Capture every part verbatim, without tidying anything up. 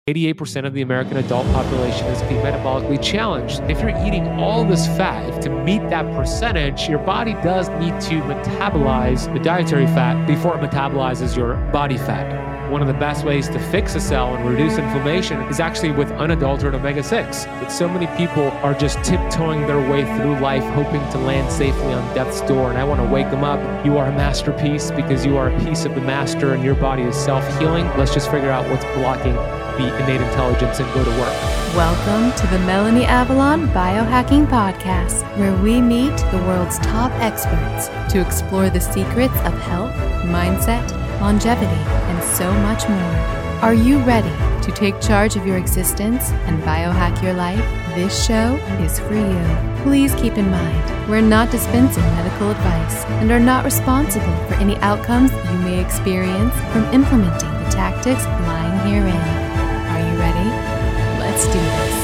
eighty-eight percent of the American adult population is being metabolically challenged. If you're eating all this fat, to meet that percentage, your body does need to metabolize the dietary fat before it metabolizes your body fat. One of the best ways to fix a cell and reduce inflammation is actually with unadulterated omega six. But so many people are just tiptoeing their way through life, hoping to land safely on death's door. And I want to wake them up. You are a masterpiece because you are a piece of the master and your body is self-healing. Let's just figure out what's blocking the innate intelligence and go to work. Welcome to the Melanie Avalon Biohacking Podcast, where we meet the world's top experts to explore the secrets of health, mindset, longevity, and so much more. Are you ready to take charge of your existence and biohack your life? This show is for you. Please keep in mind, we're not dispensing medical advice and are not responsible for any outcomes you may experience from implementing the tactics lying herein. Are you ready? Let's do this.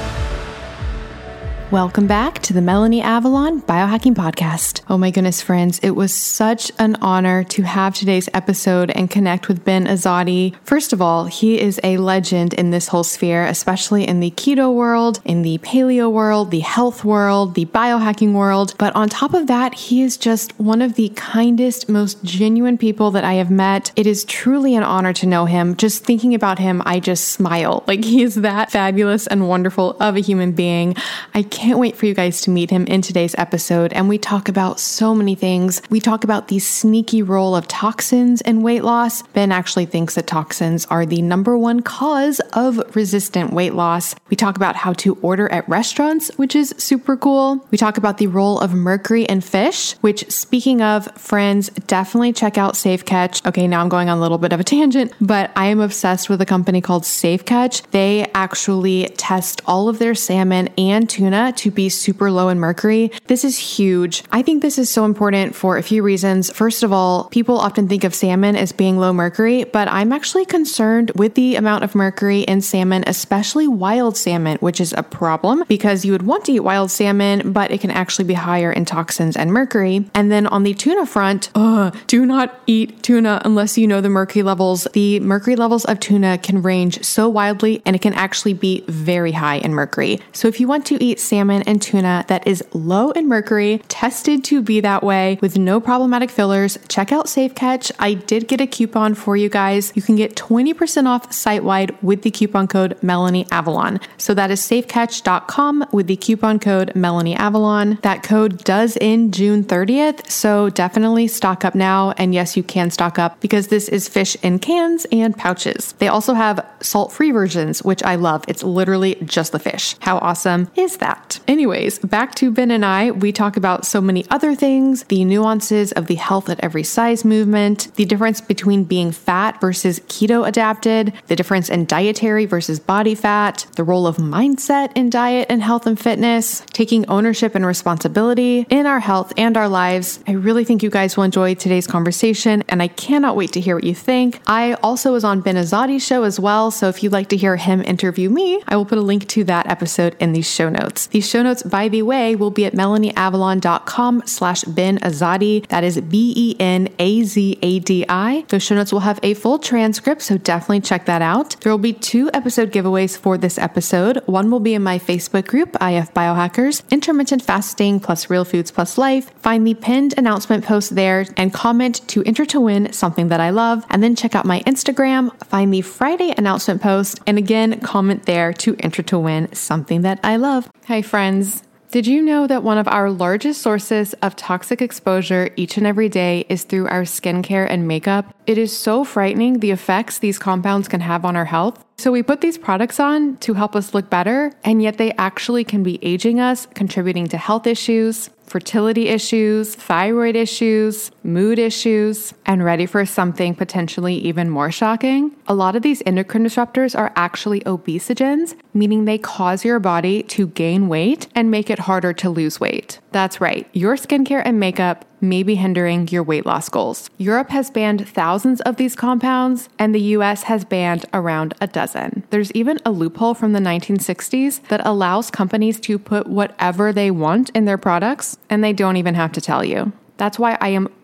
Welcome back to the Melanie Avalon Biohacking Podcast. Oh my goodness, friends, it was such an honor to have today's episode and connect with Ben Azadi. First of all, he is a legend in this whole sphere, especially in the keto world, in the paleo world, the health world, the biohacking world. But on top of that, he is just one of the kindest, most genuine people that I have met. It is truly an honor to know him. Just thinking about him, I just smile. Like, he is that fabulous and wonderful of a human being. I can't wait for you guys to meet him in today's episode. And we talk about so many things. We talk about the sneaky role of toxins in weight loss. Ben actually thinks that toxins are the number one cause of resistant weight loss. We talk about how to order at restaurants, which is super cool. We talk about the role of mercury in fish, which, speaking of, friends, definitely check out Safe Catch. Okay, now I'm going on a little bit of a tangent, but I am obsessed with a company called Safe Catch. They actually test all of their salmon and tuna to be super low in mercury. This is huge. I think this is so important for a few reasons. First of all, people often think of salmon as being low mercury, but I'm actually concerned with the amount of mercury in salmon, especially wild salmon, which is a problem because you would want to eat wild salmon, but it can actually be higher in toxins and mercury. And then on the tuna front, uh, do not eat tuna unless you know the mercury levels. The mercury levels of tuna can range so widely, and it can actually be very high in mercury. So if you want to eat salmon and tuna that is low in mercury, tested to be that way with no problematic fillers, check out Safe Catch. I did get a coupon for you guys. You can get twenty percent off site-wide with the coupon code Melanie Avalon. So that is safe catch dot com with the coupon code Melanie Avalon. That code does end June thirtieth, so definitely stock up now. And yes, you can stock up because this is fish in cans and pouches. They also have salt-free versions, which I love. It's literally just the fish. How awesome is that? Anyways, back to Ben and I, we talk about so many other things, the nuances of the health at every size movement, the difference between being fat versus keto adapted, the difference in dietary versus body fat, the role of mindset in diet and health and fitness, taking ownership and responsibility in our health and our lives. I really think you guys will enjoy today's conversation, and I cannot wait to hear what you think. I also was on Ben Azadi's show as well, so if you'd like to hear him interview me, I will put a link to that episode in the show notes. The show notes, by the way, will be at melanieavalon.com slash Ben Azadi. That is B E N A Z A D I. Those show notes will have a full transcript, so definitely check that out. There will be two episode giveaways for this episode. One will be in my Facebook group, I F Biohackers, Intermittent Fasting plus Real Foods plus Life. Find the pinned announcement post there and comment to enter to win something that I love. And then check out my Instagram, find the Friday announcement post, and again, comment there to enter to win something that I love. Hi, friends. Did you know that one of our largest sources of toxic exposure each and every day is through our skincare and makeup? It is so frightening the effects these compounds can have on our health. So we put these products on to help us look better, and yet they actually can be aging us, contributing to health issues, fertility issues, thyroid issues, mood issues, and ready for something potentially even more shocking? A lot of these endocrine disruptors are actually obesogens, meaning they cause your body to gain weight and make it harder to lose weight. That's right, your skincare and makeup may be hindering your weight loss goals. Europe has banned thousands of these compounds, and the U S has banned around a dozen. There's even a loophole from the nineteen sixties that allows companies to put whatever they want in their products, and they don't even have to tell you. That's why I am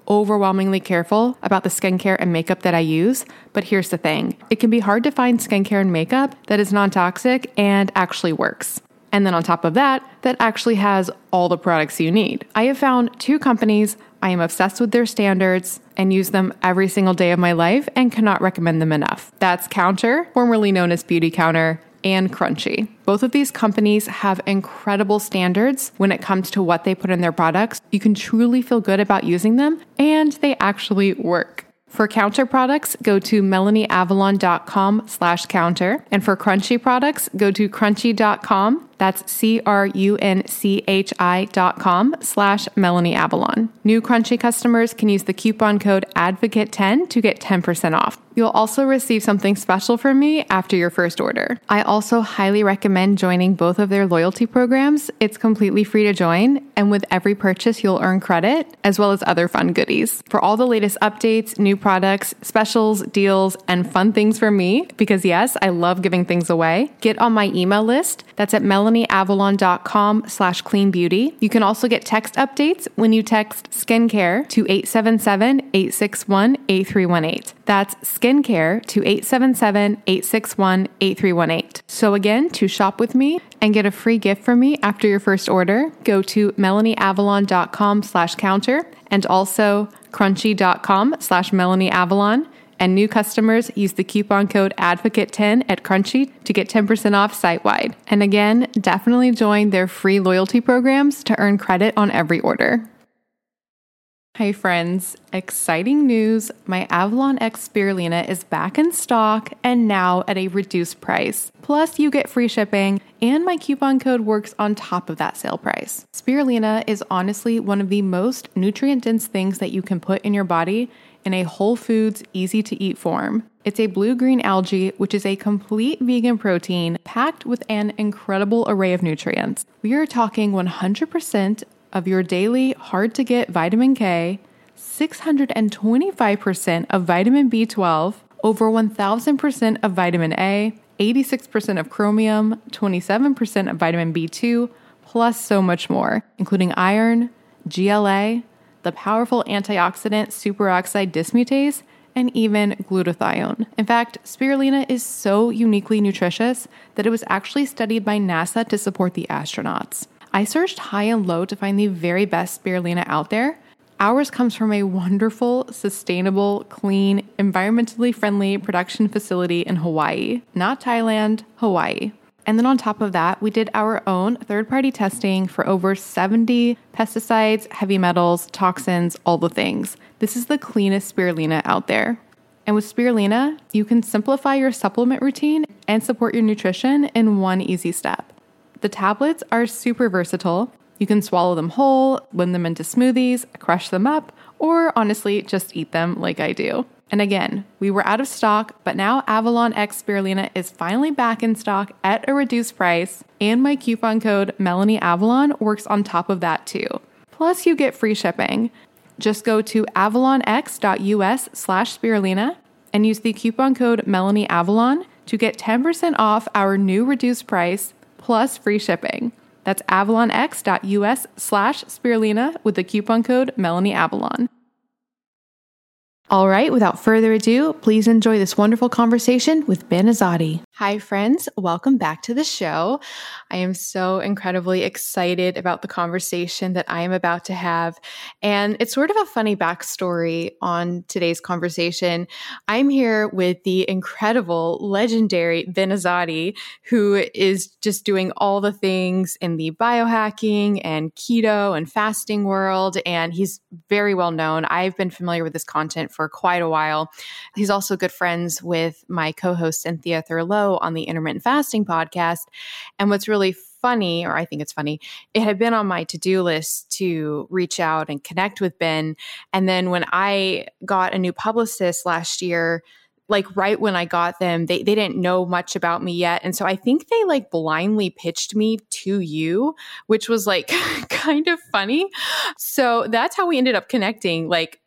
overwhelmingly careful about the skincare and makeup that I use, but here's the thing. It can be hard to find skincare and makeup that is non-toxic and actually works. And then on top of that, that actually has all the products you need. I have found two companies I am obsessed with their standards and use them every single day of my life and cannot recommend them enough. That's Counter, formerly known as Beauty Counter, and Crunchy. Both of these companies have incredible standards when it comes to what they put in their products. You can truly feel good about using them, and they actually work. For Counter products, go to melanieavalon.com slash counter. And for Crunchy products, go to crunchy dot com. That's C-R-U-N-C-H-I dot com slash Melanie Avalon. New Crunchy customers can use the coupon code advocate ten to get ten percent off. You'll also receive something special from me after your first order. I also highly recommend joining both of their loyalty programs. It's completely free to join, and with every purchase, you'll earn credit, as well as other fun goodies. For all the latest updates, new products, specials, deals, and fun things for me, because yes, I love giving things away, get on my email list. That's at melanieavalon.com slash clean beauty. You can also get text updates when you text skincare to eight seven seven, eight six one, eight three one eight. That's skincare to eight seven seven, eight six one, eight three one eight. So again, to shop with me and get a free gift from me after your first order, go to melanieavalon.com slash counter and also crunchy.com slash melanieavalon. And new customers use the coupon code advocate ten at Crunchy to get ten percent off site-wide. And again, definitely join their free loyalty programs to earn credit on every order. Hey friends, exciting news. My Avalon X Spirulina is back in stock and now at a reduced price. Plus you get free shipping and my coupon code works on top of that sale price. Spirulina is honestly one of the most nutrient-dense things that you can put in your body in a whole foods, easy to eat form. It's a blue-green algae, which is a complete vegan protein packed with an incredible array of nutrients. We are talking one hundred percent of your daily hard-to-get vitamin K, six hundred twenty-five percent of vitamin B twelve, over one thousand percent of vitamin A, eighty-six percent of chromium, twenty-seven percent of vitamin B two, plus so much more, including iron, G L A, the powerful antioxidant superoxide dismutase, and even glutathione. In fact, spirulina is so uniquely nutritious that it was actually studied by NASA to support the astronauts. I searched high and low to find the very best spirulina out there. Ours comes from a wonderful, sustainable, clean, environmentally friendly production facility in Hawaii, not Thailand, Hawaii. And then on top of that, we did our own third-party testing for over seventy pesticides, heavy metals, toxins, all the things. This is the cleanest spirulina out there. And with spirulina, you can simplify your supplement routine and support your nutrition in one easy step. The tablets are super versatile. You can swallow them whole, blend them into smoothies, crush them up, or honestly, just eat them like I do. And again, we were out of stock, but now Avalon X Spirulina is finally back in stock at a reduced price, and my coupon code MelanieAvalon works on top of that too. Plus, you get free shipping. Just go to avalonx.us slash spirulina and use the coupon code MelanieAvalon to get ten percent off our new reduced price plus free shipping. That's avalonx.us slash spirulina with the coupon code MelanieAvalon. All right, without further ado, please enjoy this wonderful conversation with Ben Azadi. Hi, friends. Welcome back to the show. I am so incredibly excited about the conversation that I am about to have. And it's sort of a funny backstory on today's conversation. I'm here with the incredible, legendary Ben Azadi, who is just doing all the things in the biohacking and keto and fasting world. And he's very well known. I've been familiar with his content for quite a while. He's also good friends with my co-host Cynthia Thurlow on the Intermittent Fasting podcast. And what's really funny, or I think it's funny, it had been on my to-do list to reach out and connect with Ben. And then when I got a new publicist last year, like right when I got them, they, they didn't know much about me yet. And so I think they like blindly pitched me to you, which was like kind of funny. So that's how we ended up connecting. Like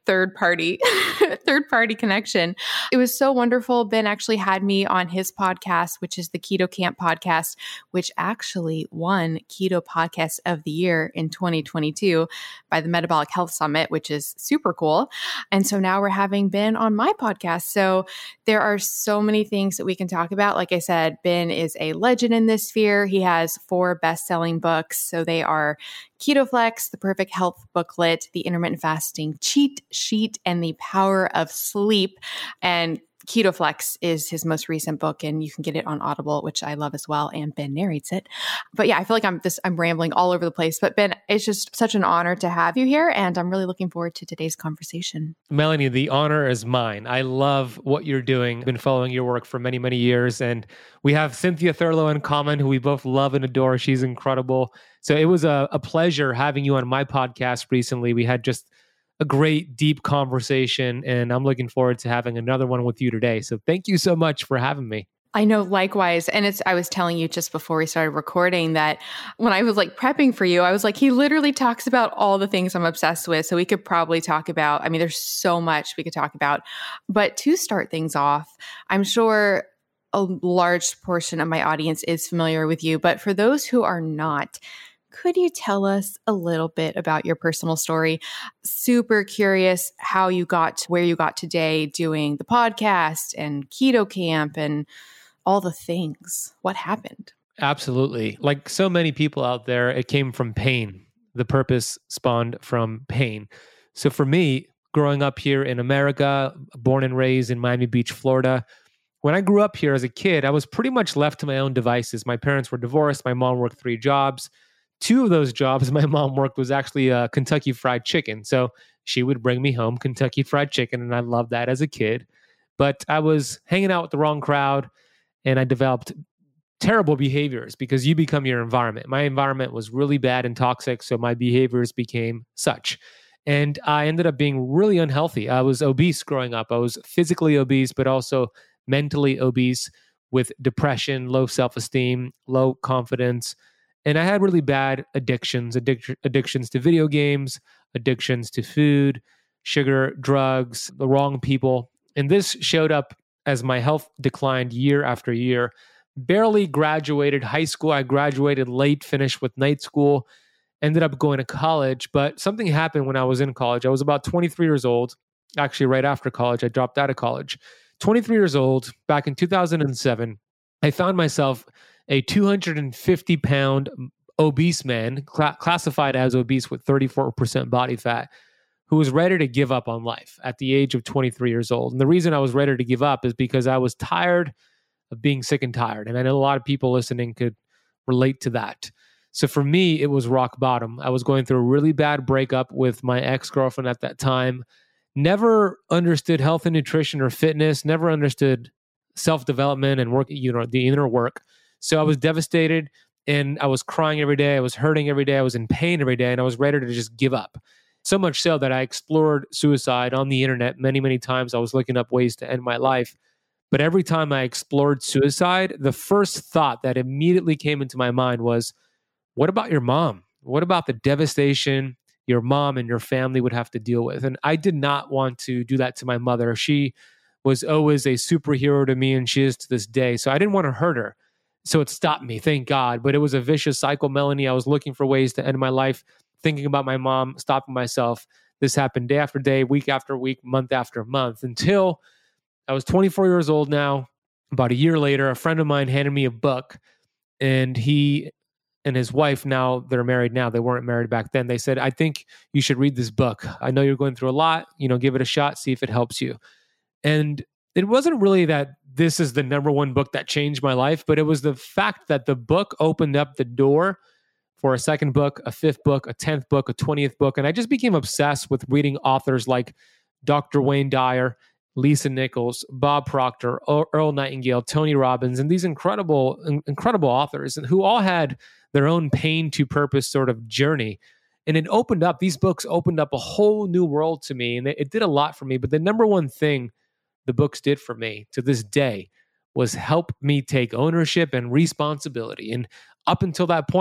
third party, third party connection. It was so wonderful. Ben actually had me on his podcast, which is the Keto Camp podcast, which actually won Keto Podcast of the Year in twenty twenty-two by the Metabolic Health Summit, which is super cool. And so now we're having Ben on my podcast. So there are so many things that we can talk about. Like I said, Ben is a legend in this sphere. He has four best-selling books. So they are Keto Flex, The Perfect Health Booklet, The Intermittent Fasting Cheat Sheet, and The Power of Sleep. And Keto Flex is his most recent book, and you can get it on Audible, which I love as well. And Ben narrates it. But yeah, I feel like I'm just, I'm rambling all over the place. But Ben, it's just such an honor to have you here. And I'm really looking forward to today's conversation. Melanie, the honor is mine. I love what you're doing. I've been following your work for many, many years. And we have Cynthia Thurlow in common, who we both love and adore. She's incredible. So it was a, a pleasure having you on my podcast recently. We had just a great, deep conversation, and I'm looking forward to having another one with you today. So thank you so much for having me. I know, likewise. And it's, I was telling you just before we started recording that when I was like prepping for you, I was like, he literally talks about all the things I'm obsessed with. So we could probably talk about, I mean, there's so much we could talk about. But to start things off, I'm sure a large portion of my audience is familiar with you. But for those who are not, could you tell us a little bit about your personal story? Super curious how you got to where you got today doing the podcast and Keto Camp and all the things. What happened? Absolutely. Like so many people out there, it came from pain. The purpose spawned from pain. So for me, growing up here in America, born and raised in Miami Beach, Florida, when I grew up here as a kid, I was pretty much left to my own devices. My parents were divorced. My mom worked three jobs. Two of those jobs my mom worked was actually uh, Kentucky Fried Chicken. So she would bring me home Kentucky Fried Chicken, and I loved that as a kid. But I was hanging out with the wrong crowd, and I developed terrible behaviors because you become your environment. My environment was really bad and toxic, so my behaviors became such. And I ended up being really unhealthy. I was obese growing up. I was physically obese, but also mentally obese with depression, low self-esteem, low confidence. And I had really bad addictions, addic- addictions to video games, addictions to food, sugar, drugs, the wrong people. And this showed up as my health declined year after year. Barely graduated high school. I graduated late, finished with night school, ended up going to college. But something happened when I was in college. I was about twenty-three years old. Actually, right after college, I dropped out of college. twenty-three years old, back in two thousand seven, I found myself a two hundred fifty pound obese man, cl- classified as obese with thirty-four percent body fat, who was ready to give up on life at the age of twenty-three years old. And the reason I was ready to give up is because I was tired of being sick and tired. And I know a lot of people listening could relate to that. So for me, it was rock bottom. I was going through a really bad breakup with my ex-girlfriend at that time. Never understood health and nutrition or fitness, never understood self-development and work, you know, the inner work. So I was devastated, and I was crying every day. I was hurting every day. I was in pain every day, and I was ready to just give up. So much so that I explored suicide on the internet many, many times. I was looking up ways to end my life. But every time I explored suicide, the first thought that immediately came into my mind was, what about your mom? What about the devastation your mom and your family would have to deal with? And I did not want to do that to my mother. She was always a superhero to me, and she is to this day. So I didn't want to hurt her. So it stopped me, thank God. But it was a vicious cycle, Melanie. I was looking for ways to end my life, thinking about my mom, stopping myself. This happened day after day, week after week, month after month, until I was twenty-four years old now. About a year later, a friend of mine handed me a book, and he and his wife, now they're married now. They weren't married back then. They said, I think you should read this book. I know you're going through a lot. You know, give it a shot, see if it helps you. And it wasn't really that this is the number one book that changed my life, but it was the fact that the book opened up the door for a second book, a fifth book, a tenth book, a twentieth book. And I just became obsessed with reading authors like Doctor Wayne Dyer, Lisa Nichols, Bob Proctor, Earl Nightingale, Tony Robbins, and these incredible, incredible authors, and who all had their own pain to purpose sort of journey. And it opened up, these books opened up a whole new world to me, and it, it did a lot for me. But the number one thing the books did for me to this day was help me take ownership and responsibility. And up until that point,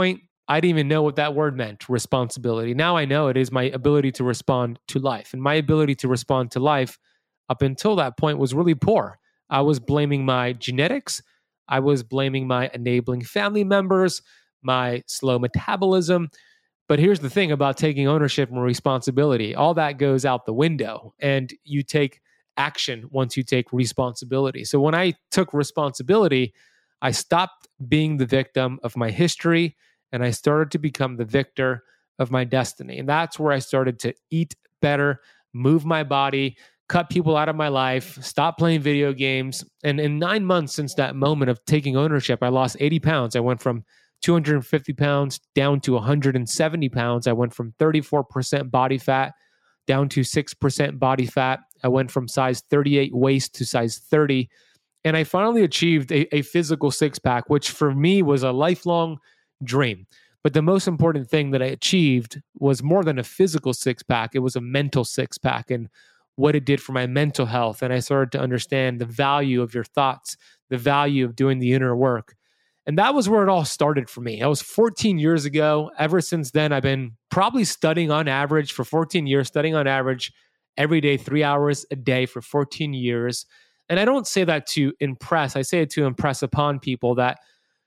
I didn't even know what that word meant, responsibility. Now I know it is my ability to respond to life. And my ability to respond to life up until that point was really poor. I was blaming my genetics. I was blaming my enabling family members, my slow metabolism. But here's the thing about taking ownership and responsibility. All that goes out the window, and you take action once you take responsibility. So when I took responsibility, I stopped being the victim of my history, and I started to become the victor of my destiny. And that's where I started to eat better, move my body, cut people out of my life, stop playing video games. And in nine months since that moment of taking ownership, I lost eighty pounds. I went from two hundred fifty pounds down to one hundred seventy pounds. I went from thirty-four percent body fat down to six percent body fat. I went from size thirty-eight waist to size thirty. And I finally achieved a, a physical six pack, which for me was a lifelong dream. But the most important thing that I achieved was more than a physical six pack. It was a mental six pack and what it did for my mental health. And I started to understand the value of your thoughts, the value of doing the inner work. And that was where it all started for me. That was fourteen years ago. Ever since then, I've been probably studying on average for fourteen years, studying on average every day, three hours a day for fourteen years. And I don't say that to impress. I say it to impress upon people that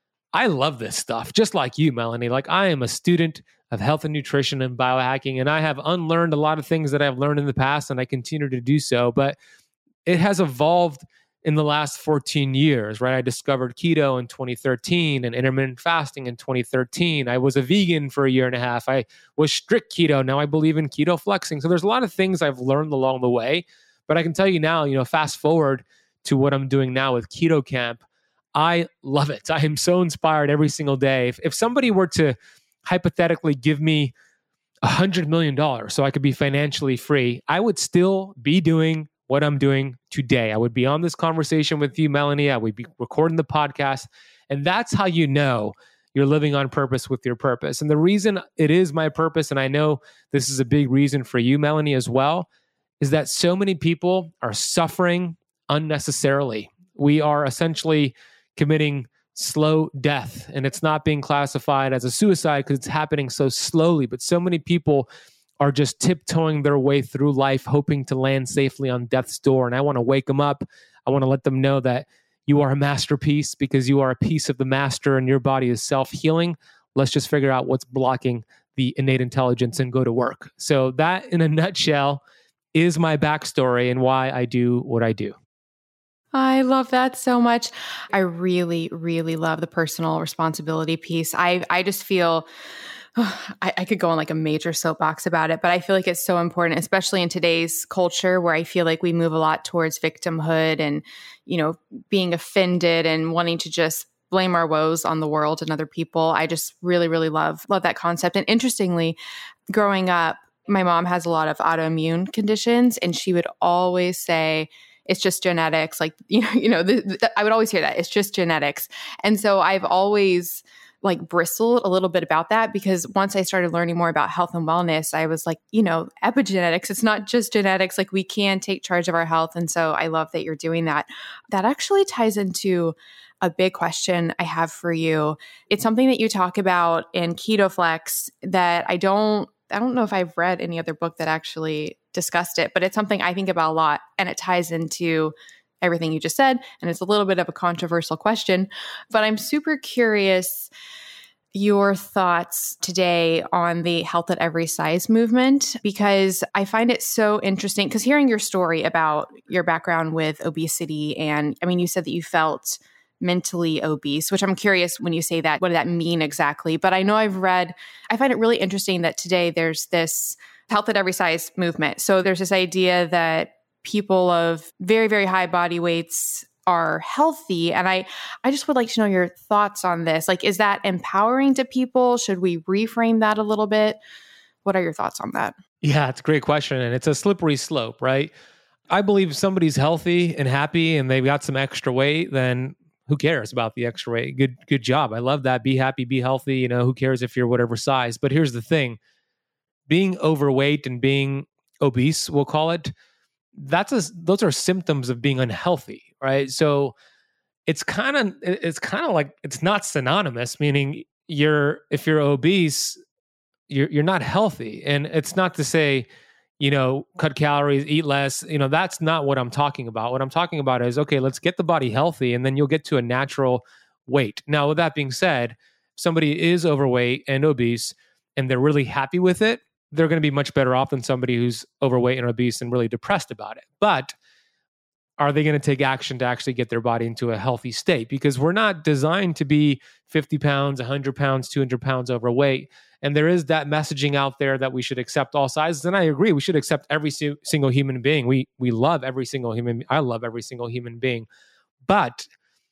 I love this stuff, just like you, Melanie. Like, I am a student of health and nutrition and biohacking, and I have unlearned a lot of things that I've learned in the past, and I continue to do so. But it has evolved in the last fourteen years, right? I discovered keto in twenty thirteen and intermittent fasting in twenty thirteen. I was a vegan for a year and a half. I was strict keto. Now I believe in keto flexing. So there's a lot of things I've learned along the way. But I can tell you now, you know, fast forward to what I'm doing now with Keto Camp, I love it. I am so inspired every single day. If, if somebody were to hypothetically give me one hundred million dollars so I could be financially free, I would still be doing what I'm doing today. I would be on this conversation with you, Melanie. I would be recording the podcast. And that's how you know you're living on purpose with your purpose. And the reason it is my purpose, and I know this is a big reason for you, Melanie, as well, is that so many people are suffering unnecessarily. We are essentially committing slow death, and it's not being classified as a suicide because it's happening so slowly. But so many people are just tiptoeing their way through life, hoping to land safely on death's door. And I want to wake them up. I want to let them know that you are a masterpiece because you are a piece of the master and your body is self-healing. Let's just figure out what's blocking the innate intelligence and go to work. So that, in a nutshell, is my backstory and why I do what I do. I love that so much. I really, really love the personal responsibility piece. I, I just feel oh, I, I could go on like a major soapbox about it, but I feel like it's so important, especially in today's culture where I feel like we move a lot towards victimhood and, you know, being offended and wanting to just blame our woes on the world and other people. I just really, really love, love that concept. And interestingly, growing up, my mom has a lot of autoimmune conditions, and she would always say, it's just genetics. Like, you know, you know, the, the, I would always hear that it's just genetics. And so I've always like bristled a little bit about that, because once I started learning more about health and wellness, I was like, you know, epigenetics, it's not just genetics. Like, we can take charge of our health. And so I love that you're doing that. That actually ties into a big question I have for you. It's something that you talk about in Keto Flex that I don't, I don't know if I've read any other book that actually discussed it, but it's something I think about a lot, and it ties into everything you just said. And it's a little bit of a controversial question, but I'm super curious your thoughts today on the health at every size movement, because I find it so interesting, because hearing your story about your background with obesity, and I mean, you said that you felt mentally obese, which I'm curious when you say that, what does that mean exactly? But I know I've read, I find it really interesting that today there's this health at every size movement. So there's this idea that people of very, very high body weights are healthy. And I, I just would like to know your thoughts on this. Like, is that empowering to people? Should we reframe that a little bit? What are your thoughts on that? Yeah, it's a great question. And it's a slippery slope, right? I believe if somebody's healthy and happy and they've got some extra weight, then who cares about the extra weight? Good, good job. I love that. Be happy, be healthy. You know, who cares if you're whatever size? But here's the thing. Being overweight and being obese, we'll call it, that's a, those are symptoms of being unhealthy, right? So it's kind of it's kind of like, it's not synonymous, meaning you're if you're obese, you're you're not healthy. And it's not to say, you know, cut calories, eat less. You know, that's not what I'm talking about. What I'm talking about is, okay, let's get the body healthy and then you'll get to a natural weight. Now, with that being said, if somebody is overweight and obese and they're really happy with it, they're going to be much better off than somebody who's overweight and obese and really depressed about it. But are they going to take action to actually get their body into a healthy state? Because we're not designed to be fifty pounds, one hundred pounds, two hundred pounds overweight. And there is that messaging out there that we should accept all sizes. And I agree, we should accept every si- single human being. We we love every single human. I love every single human being. But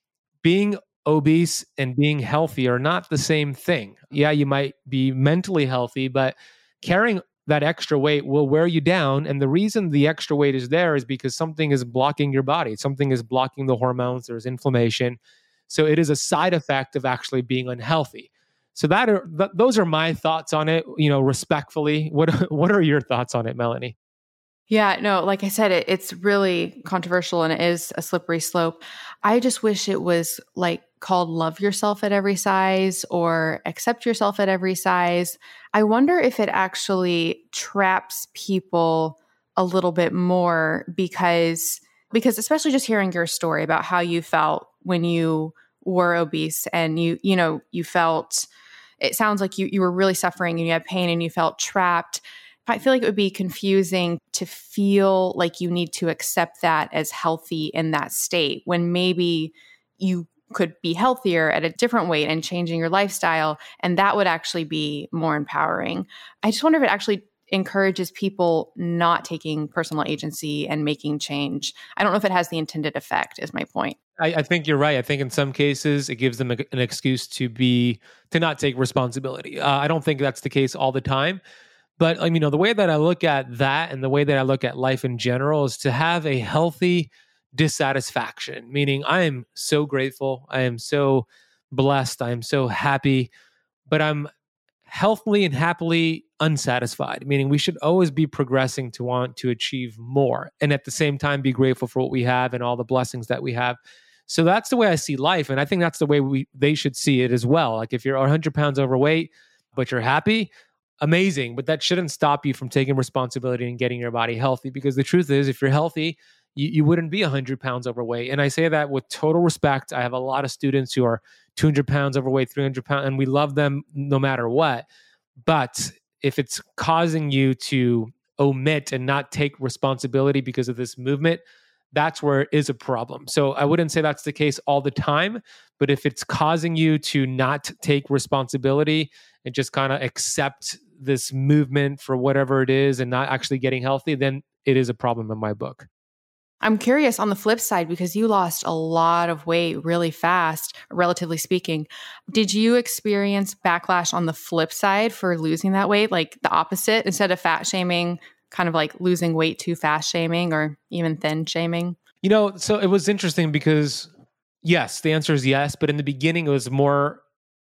being obese and being healthy are not the same thing. Yeah, you might be mentally healthy, but carrying that extra weight will wear you down. And the reason the extra weight is there is because something is blocking your body. Something is blocking the hormones. There's inflammation. So it is a side effect of actually being unhealthy. So that are th- those are my thoughts on it, you know, respectfully. What what are your thoughts on it, Melanie? Yeah, no, like I said, it, it's really controversial and it is a slippery slope. I just wish it was like called love yourself at every size or accept yourself at every size. I wonder if it actually traps people a little bit more because, because especially just hearing your story about how you felt when you were obese and you, you know, you felt, it sounds like you, you were really suffering and you had pain and you felt trapped. I feel like it would be confusing to feel like you need to accept that as healthy in that state when maybe you could be healthier at a different weight and changing your lifestyle. And that would actually be more empowering. I just wonder if it actually encourages people not taking personal agency and making change. I don't know if it has the intended effect, is my point. I, I think you're right. I think in some cases it gives them a, an excuse to be, to not take responsibility. Uh, I don't think that's the case all the time. But I mean, you know, the way that I look at that and the way that I look at life in general is to have a healthy dissatisfaction, meaning I am so grateful. I am so blessed. I am so happy, but I'm healthily and happily unsatisfied, meaning we should always be progressing to want to achieve more. And at the same time, be grateful for what we have and all the blessings that we have. So that's the way I see life. And I think that's the way we they should see it as well. Like if you're one hundred pounds overweight, but you're happy, amazing, but that shouldn't stop you from taking responsibility and getting your body healthy. Because the truth is, if you're healthy, you, you wouldn't be one hundred pounds overweight. And I say that with total respect. I have a lot of students who are two hundred pounds overweight, three hundred pounds, and we love them no matter what. But if it's causing you to omit and not take responsibility because of this movement, that's where it is a problem. So I wouldn't say that's the case all the time, but if it's causing you to not take responsibility and just kind of accept this movement for whatever it is and not actually getting healthy, then it is a problem in my book. I'm curious on the flip side, because you lost a lot of weight really fast, relatively speaking. Did you experience backlash on the flip side for losing that weight, like the opposite, instead of fat shaming, kind of like losing weight too fast shaming or even thin shaming? You know, so it was interesting because yes, the answer is yes. But in the beginning, it was more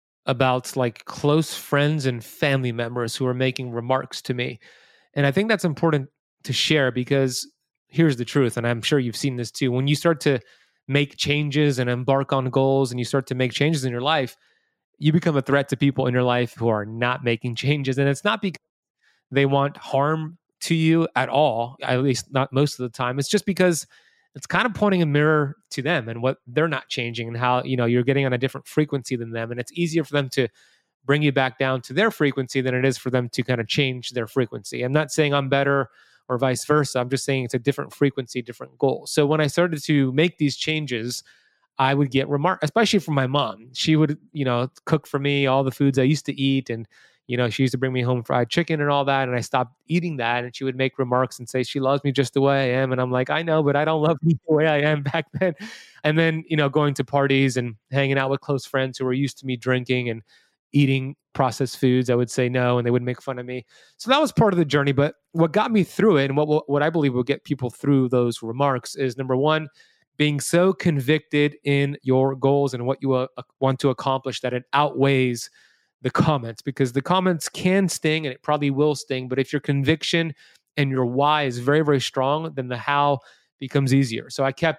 about like close friends and family members who were making remarks to me. And I think that's important to share because here's the truth. And I'm sure you've seen this too. When you start to make changes and embark on goals and you start to make changes in your life, you become a threat to people in your life who are not making changes. And it's not because they want harm to you at all, at least not most of the time. It's just because it's kind of pointing a mirror to them and what they're not changing and how, you know, you're getting on a different frequency than them. And it's easier for them to bring you back down to their frequency than it is for them to kind of change their frequency. I'm not saying I'm better or vice versa. I'm just saying it's a different frequency, different goal. So when I started to make these changes, I would get remarks, especially from my mom. She would, you know, cook for me all the foods I used to eat. And, you know, she used to bring me home fried chicken and all that. And I stopped eating that. And she would make remarks and say, she loves me just the way I am. And I'm like, I know, but I don't love me the way I am back then. And then, you know, going to parties and hanging out with close friends who were used to me drinking and eating processed foods, I would say no, and they would make fun of me. So that was part of the journey. But what got me through it and what what I believe will get people through those remarks is number one, being so convicted in your goals and what you uh, want to accomplish that it outweighs the comments, because the comments can sting and it probably will sting. But if your conviction and your why is very, very strong, then the how becomes easier. So I kept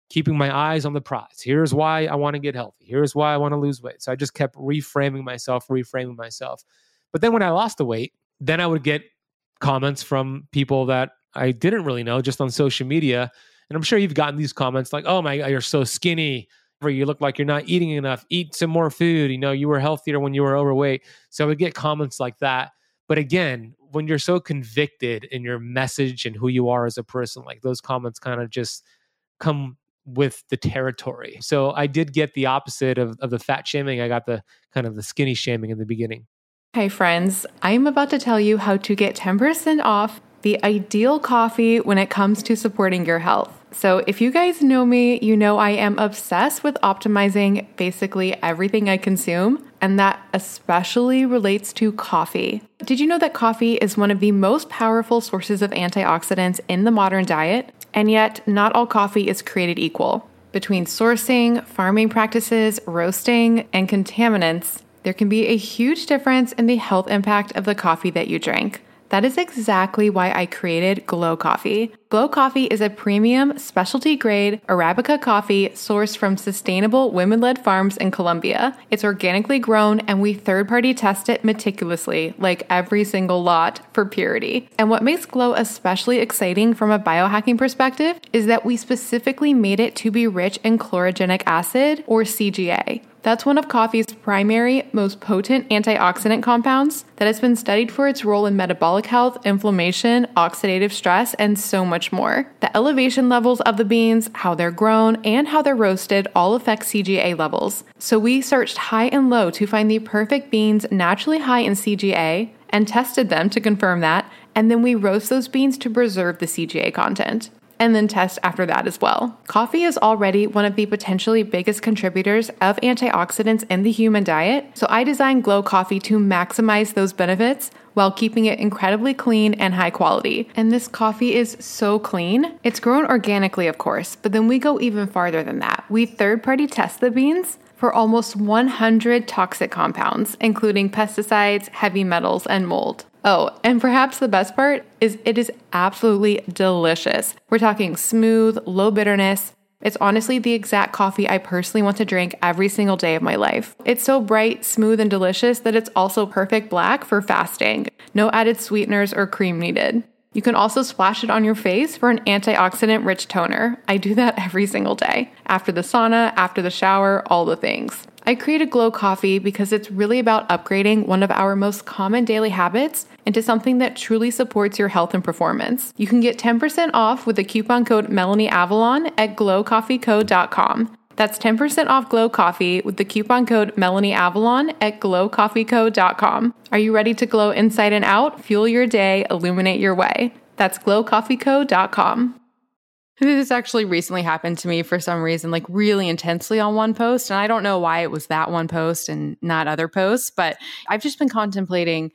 keeping my eyes on the prize. Here's why I want to get healthy. Here's why I want to lose weight. So I just kept reframing myself, reframing myself. But then when I lost the weight, then I would get comments from people that I didn't really know just on social media. And I'm sure you've gotten these comments like, oh my God, you're so skinny, or you look like you're not eating enough. Eat some more food. You know, you were healthier when you were overweight. So I would get comments like that. But again, when you're so convicted in your message and who you are as a person, like those comments kind of just come with the territory. So I did get the opposite of, of the fat shaming. I got the kind of the skinny shaming in the beginning. Hey friends, I'm about to tell you how to get ten percent off the ideal coffee when it comes to supporting your health. So if you guys know me, you know I am obsessed with optimizing basically everything I consume, and that especially relates to coffee. Did you know that coffee is one of the most powerful sources of antioxidants in the modern diet? And yet, not all coffee is created equal. Between sourcing, farming practices, roasting, and contaminants, there can be a huge difference in the health impact of the coffee that you drink. That is exactly why I created Glow Coffee. Glow Coffee is a premium, specialty-grade Arabica coffee sourced from sustainable women-led farms in Colombia. It's organically grown, and we third-party test it meticulously, like every single lot, for purity. And what makes Glow especially exciting from a biohacking perspective is that we specifically made it to be rich in chlorogenic acid, or C G A. That's one of coffee's primary, most potent antioxidant compounds that has been studied for its role in metabolic health, inflammation, oxidative stress, and so much more. The elevation levels of the beans, how they're grown, and how they're roasted all affect C G A levels. So we searched high and low to find the perfect beans naturally high in C G A and tested them to confirm that, and then we roast those beans to preserve the C G A content, and then test after that as well. Coffee is already one of the potentially biggest contributors of antioxidants in the human diet, so I designed Glow Coffee to maximize those benefits while keeping it incredibly clean and high quality. And this coffee is so clean. It's grown organically, of course, but then we go even farther than that. We third-party test the beans for almost one hundred toxic compounds, including pesticides, heavy metals, and mold. Oh, and perhaps the best part is it is absolutely delicious. We're talking smooth, low bitterness. It's honestly the exact coffee I personally want to drink every single day of my life. It's so bright, smooth, and delicious that it's also perfect black for fasting. No added sweeteners or cream needed. You can also splash it on your face for an antioxidant-rich toner. I do that every single day. After the sauna, after the shower, all the things. I created Glow Coffee because it's really about upgrading one of our most common daily habits into something that truly supports your health and performance. You can get ten percent off with the coupon code MelanieAvalon at glow coffee co dot com. That's ten percent off Glow Coffee with the coupon code MelanieAvalon at glow coffee co dot com. Are you ready to glow inside and out? Fuel your day, illuminate your way. That's glow coffee co dot com. This actually recently happened to me for some reason, like really intensely on one post. And I don't know why it was that one post and not other posts, but I've just been contemplating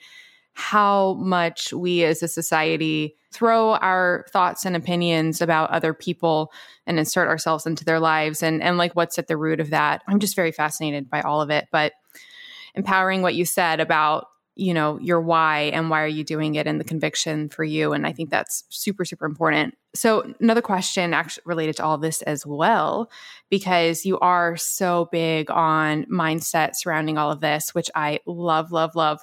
how much we as a society throw our thoughts and opinions about other people and insert ourselves into their lives, and, and like what's at the root of that. I'm just very fascinated by all of it, but empowering what you said about, you know, your why and why are you doing it and the conviction for you. And I think that's super, super important. So another question actually related to all this as well, because you are so big on mindset surrounding all of this, which I love, love, love.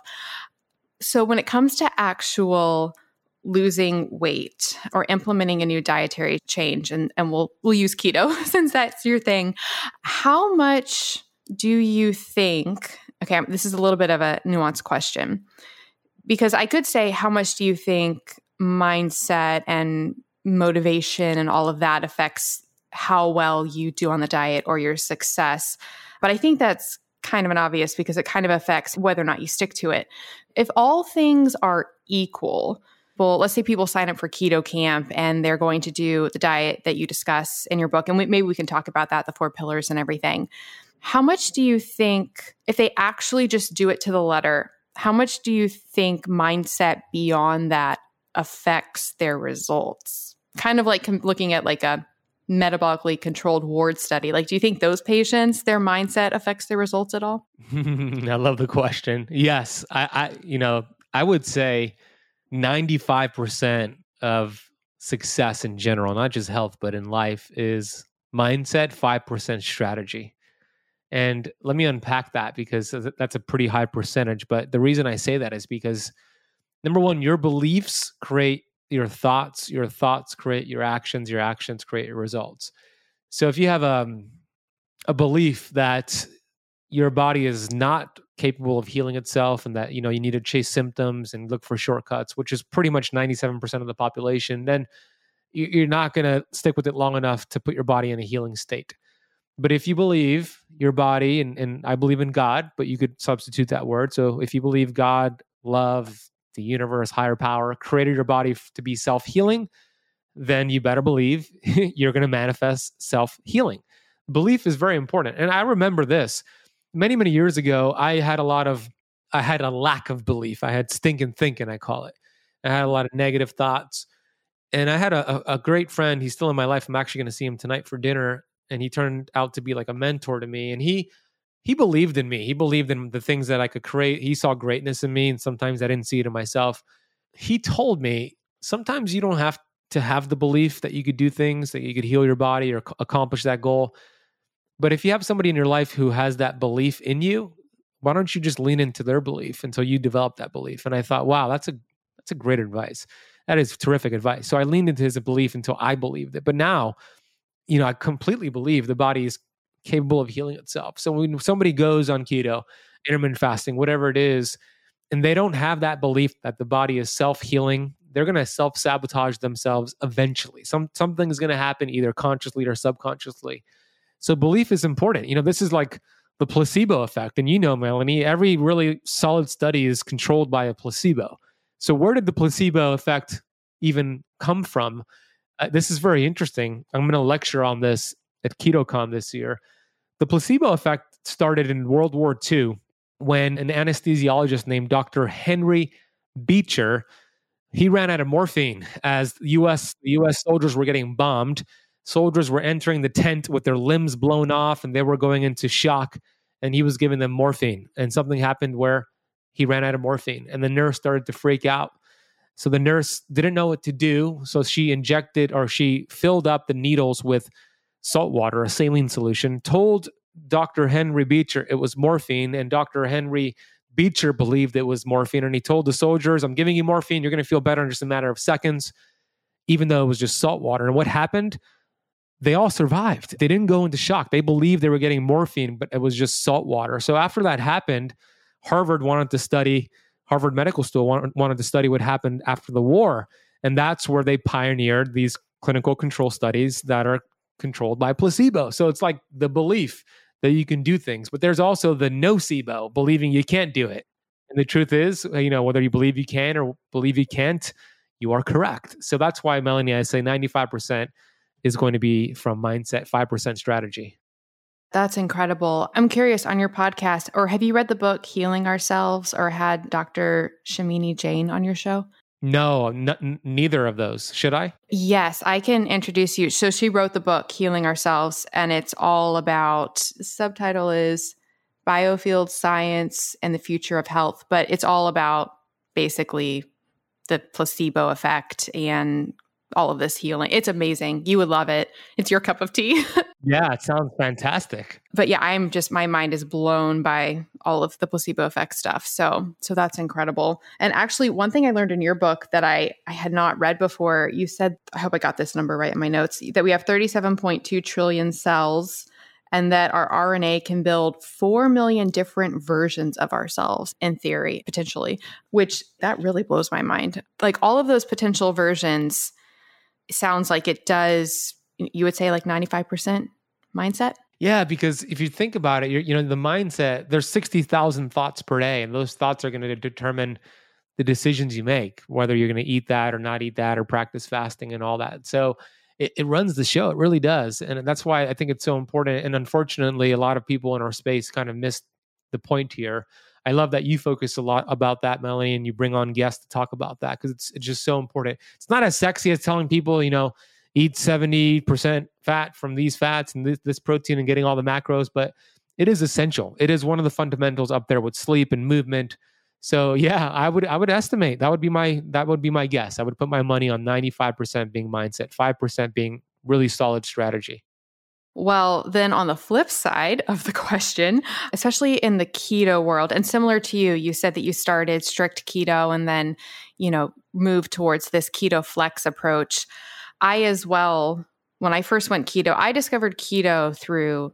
So when it comes to actual losing weight or implementing a new dietary change, and, and we'll we'll use keto since that's your thing, how much do you think, okay, this is a little bit of a nuanced question, because I could say, how much do you think mindset and motivation and all of that affects how well you do on the diet or your success? But I think that's kind of an obvious, because it kind of affects whether or not you stick to it. If all things are equal, well, let's say people sign up for keto camp and they're going to do the diet that you discuss in your book, and we, maybe we can talk about that, the four pillars and everything. How much do you think, if they actually just do it to the letter, how much do you think mindset beyond that affects their results? Kind of like com- looking at like a metabolically controlled ward study. Like, do you think those patients, their mindset affects their results at all? I love the question. Yes. I, I, you know, I would say ninety-five percent of success in general, not just health, but in life, is mindset, five percent strategy. And let me unpack that because that's a pretty high percentage. But the reason I say that is because number one, your beliefs create your thoughts, your thoughts create your actions, your actions create your results. So if you have a, a belief that your body is not capable of healing itself and that, you know, you need to chase symptoms and look for shortcuts, which is pretty much ninety-seven percent of the population, then you're not going to stick with it long enough to put your body in a healing state. But if you believe your body, and, and I believe in God, but you could substitute that word. So if you believe God, love, the universe, higher power, created your body f- to be self-healing, then you better believe you're going to manifest self-healing. Belief is very important. And I remember this. Many, many years ago, I had a lot of, I had a lack of belief. I had stinking thinking, I call it. I had a lot of negative thoughts. And I had a, a great friend. He's still in my life. I'm actually going to see him tonight for dinner. And he turned out to be like a mentor to me. And he he believed in me. He believed in the things that I could create. He saw greatness in me. And sometimes I didn't see it in myself. He told me, sometimes you don't have to have the belief that you could do things, that you could heal your body or ac- accomplish that goal. But if you have somebody in your life who has that belief in you, why don't you just lean into their belief until you develop that belief? And I thought, wow, that's a that's a great advice. That is terrific advice. So I leaned into his belief until I believed it. But now, you know, I completely believe the body is capable of healing itself. So when somebody goes on keto, intermittent fasting, whatever it is, and they don't have that belief that the body is self-healing, they're going to self-sabotage themselves eventually. Some something is going to happen either consciously or subconsciously. So belief is important. You know, this is like the placebo effect. And you know, Melanie, every really solid study is controlled by a placebo. So where did the placebo effect even come from? Uh, this is very interesting. I'm going to lecture on this at KetoCon this year. The placebo effect started in World War Two when an anesthesiologist named Doctor Henry Beecher, he ran out of morphine as U S the U S soldiers were getting bombed. Soldiers were entering the tent with their limbs blown off and they were going into shock, and he was giving them morphine. And something happened where he ran out of morphine and the nurse started to freak out. So the nurse didn't know what to do. So she injected or she filled up the needles with salt water, a saline solution, told Doctor Henry Beecher it was morphine. And Doctor Henry Beecher believed it was morphine. And he told the soldiers, I'm giving you morphine. You're going to feel better in just a matter of seconds, even though it was just salt water. And what happened? They all survived. They didn't go into shock. They believed they were getting morphine, but it was just salt water. So after that happened, Harvard wanted to study Harvard Medical School wanted to study what happened after the war. And that's where they pioneered these clinical control studies that are controlled by placebo. So it's like the belief that you can do things, but there's also the nocebo, believing you can't do it. And the truth is, you know, whether you believe you can or believe you can't, you are correct. So that's why, Melanie, I say ninety-five percent is going to be from mindset, five percent strategy. That's incredible. I'm curious, on your podcast, or have you read the book Healing Ourselves or had Doctor Shamini Jain on your show? No, n- neither of those. Should I? Yes, I can introduce you. So she wrote the book Healing Ourselves, and it's all about, the subtitle is Biofield Science and the Future of Health, but it's all about basically the placebo effect and all of this healing. It's amazing. You would love it. It's your cup of tea. Yeah, it sounds fantastic. But yeah, I'm just, my mind is blown by all of the placebo effect stuff. So, so that's incredible. And actually, one thing I learned in your book that I, I had not read before, you said, I hope I got this number right in my notes, that we have thirty-seven point two trillion cells and that our R N A can build four million different versions of ourselves in theory, potentially, which that really blows my mind. Like all of those potential versions sounds like it does, you would say like ninety-five percent mindset? Yeah, because if you think about it, you're, you know, the mindset, there's sixty thousand thoughts per day, and those thoughts are going to determine the decisions you make, whether you're going to eat that or not eat that or practice fasting and all that. So it, it runs the show. It really does. And that's why I think it's so important. And unfortunately, a lot of people in our space kind of missed the point here. I love that you focus a lot about that, Melanie, and you bring on guests to talk about that because it's, it's just so important. It's not as sexy as telling people, you know, eat seventy percent fat from these fats and this, this protein and getting all the macros, but it is essential. It is one of the fundamentals up there with sleep and movement. So yeah, I would I would estimate that would be my that would be my guess. I would put my money on ninety-five percent being mindset, five percent being really solid strategy. Well, then on the flip side of the question, especially in the keto world, and similar to you, you said that you started strict keto and then, you know, moved towards this keto flex approach. I as well, when I first went keto, I discovered keto through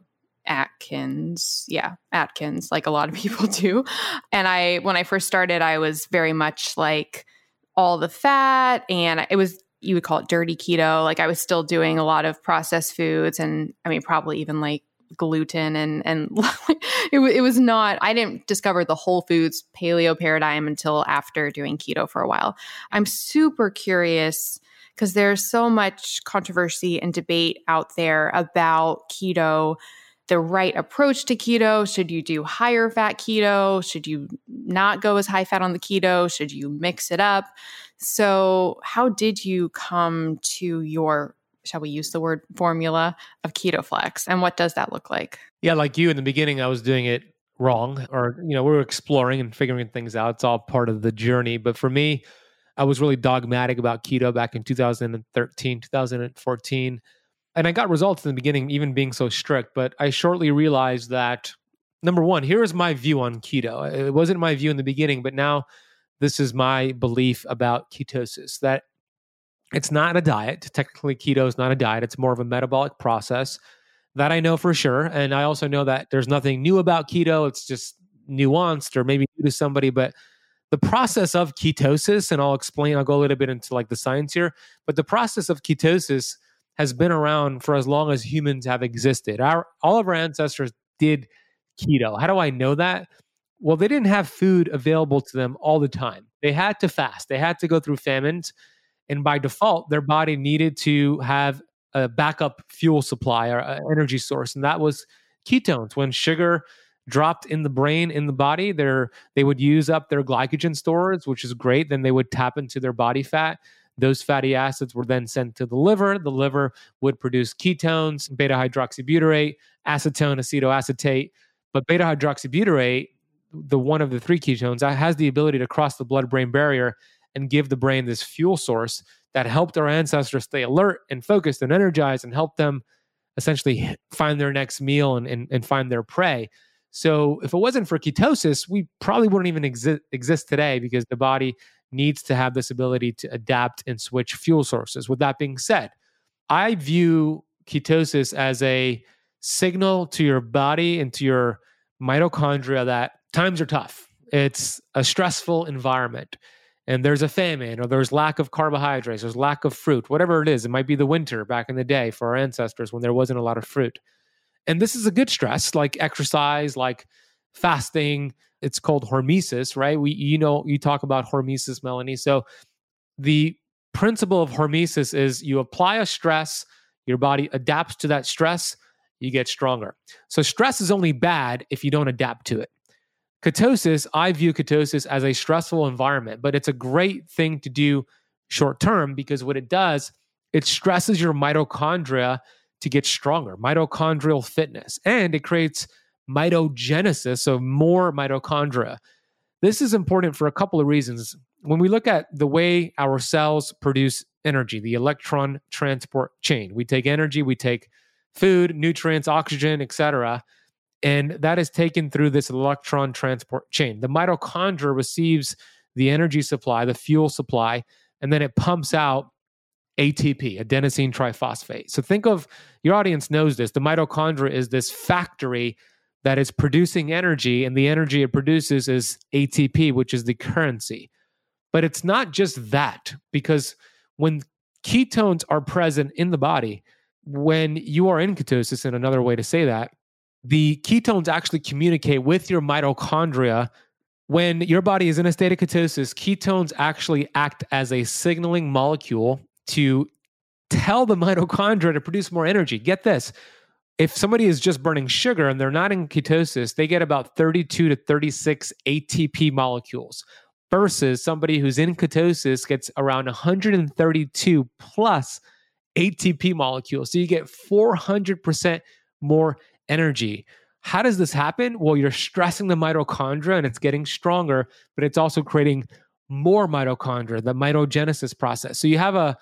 Atkins. Yeah, Atkins, like a lot of people do. And I, when I first started, I was very much like all the fat, and it was, you would call it dirty keto. Like I was still doing a lot of processed foods, and I mean, probably even like gluten and, and it, it was not, I didn't discover the whole foods paleo paradigm until after doing keto for a while. I'm super curious because there's so much controversy and debate out there about keto, the right approach to keto. Should you do higher fat keto? Should you not go as high fat on the keto? Should you mix it up? So how did you come to your, shall we use the word formula of KetoFlex? And what does that look like? Yeah, like you in the beginning, I was doing it wrong, or, you know, we were exploring and figuring things out. It's all part of the journey. But for me, I was really dogmatic about keto back in two thousand thirteen, two thousand fourteen. And I got results in the beginning, even being so strict. But I shortly realized that, number one, here is my view on keto. It wasn't my view in the beginning, but now this is my belief about ketosis, that it's not a diet. Technically, keto is not a diet. It's more of a metabolic process. That I know for sure. And I also know that there's nothing new about keto. It's just nuanced or maybe new to somebody. But the process of ketosis, and I'll explain, I'll go a little bit into like the science here, but the process of ketosis has been around for as long as humans have existed. Our, all of our ancestors did keto. How do I know that? Well, they didn't have food available to them all the time. They had to fast. They had to go through famines. And by default, their body needed to have a backup fuel supply or an energy source. And that was ketones. When sugar dropped in the brain, in the body, they would use up their glycogen stores, which is great. Then they would tap into their body fat. Those fatty acids were then sent to the liver. The liver would produce ketones, beta-hydroxybutyrate, acetone, acetoacetate. But beta-hydroxybutyrate, the one of the three ketones, has the ability to cross the blood-brain barrier and give the brain this fuel source that helped our ancestors stay alert and focused and energized and help them essentially find their next meal and, and, and find their prey. So if it wasn't for ketosis, we probably wouldn't even exi- exist today, because the body needs to have this ability to adapt and switch fuel sources. With that being said, I view ketosis as a signal to your body and to your mitochondria that times are tough. It's a stressful environment, and there's a famine, or there's lack of carbohydrates, there's lack of fruit, whatever it is. It might be the winter back in the day for our ancestors when there wasn't a lot of fruit. And this is a good stress, like exercise, like fasting. It's called hormesis, right? We, you know, you talk about hormesis, Melanie. So the principle of hormesis is you apply a stress, your body adapts to that stress, you get stronger. So stress is only bad if you don't adapt to it. Ketosis, I view ketosis as a stressful environment, but it's a great thing to do short term, because what it does, it stresses your mitochondria to get stronger, mitochondrial fitness, and it creates mitogenesis, so more mitochondria. This is important for a couple of reasons. When we look at the way our cells produce energy, the electron transport chain, we take energy, we take food, nutrients, oxygen, et cetera, and that is taken through this electron transport chain. The mitochondria receives the energy supply, the fuel supply, and then it pumps out A T P, adenosine triphosphate. So think of, your audience knows this, the mitochondria is this factory that is producing energy, and the energy it produces is A T P, which is the currency. But it's not just that, because when ketones are present in the body, when you are in ketosis, and another way to say that, the ketones actually communicate with your mitochondria. When your body is in a state of ketosis, ketones actually act as a signaling molecule to tell the mitochondria to produce more energy. Get this. If somebody is just burning sugar and they're not in ketosis, they get about thirty-two to thirty-six A T P molecules, versus somebody who's in ketosis gets around one hundred thirty-two plus A T P molecules. So you get four hundred percent more energy. How does this happen? Well, you're stressing the mitochondria and it's getting stronger, but it's also creating more mitochondria, the mitogenesis process. So you have a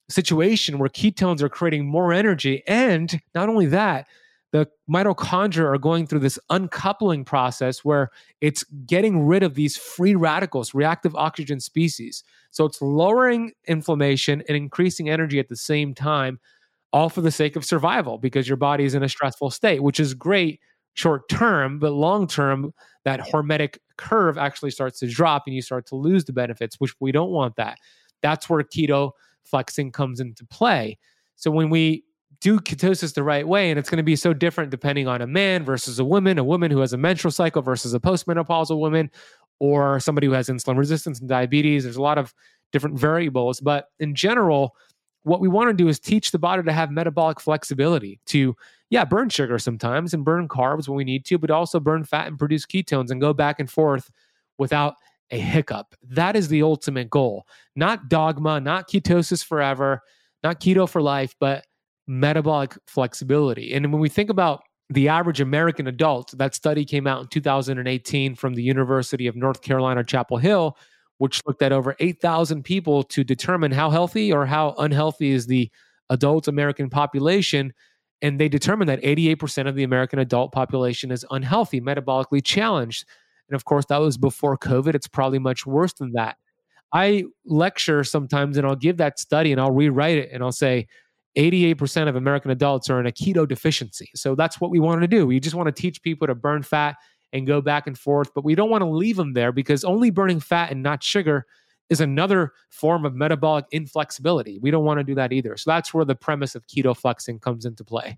situation where ketones are creating more energy. And not only that, the mitochondria are going through this uncoupling process where it's getting rid of these free radicals, reactive oxygen species. So it's lowering inflammation and increasing energy at the same time, all for the sake of survival, because your body is in a stressful state, which is great short term, but long term, that hormetic curve actually starts to drop and you start to lose the benefits, which we don't want that. That's where keto flexing comes into play. So when we do ketosis the right way, and it's going to be so different depending on a man versus a woman, a woman who has a menstrual cycle versus a postmenopausal woman, or somebody who has insulin resistance and diabetes. There's a lot of different variables, but in general, what we want to do is teach the body to have metabolic flexibility to, yeah, burn sugar sometimes and burn carbs when we need to, but also burn fat and produce ketones and go back and forth without a hiccup. That is the ultimate goal. Not dogma, not ketosis forever, not keto for life, but metabolic flexibility. And when we think about the average American adult, that study came out in two thousand eighteen from the University of North Carolina, Chapel Hill, which looked at over eight thousand people to determine how healthy or how unhealthy is the adult American population. And they determined that eighty-eight percent of the American adult population is unhealthy, metabolically challenged. And of course, that was before COVID. It's probably much worse than that. I lecture sometimes and I'll give that study and I'll rewrite it and I'll say eighty-eight percent of American adults are in a keto deficiency. So that's what we want to do. We just want to teach people to burn fat and go back and forth, but we don't want to leave them there because only burning fat and not sugar is another form of metabolic inflexibility. We don't want to do that either. So that's where the premise of keto flexing comes into play.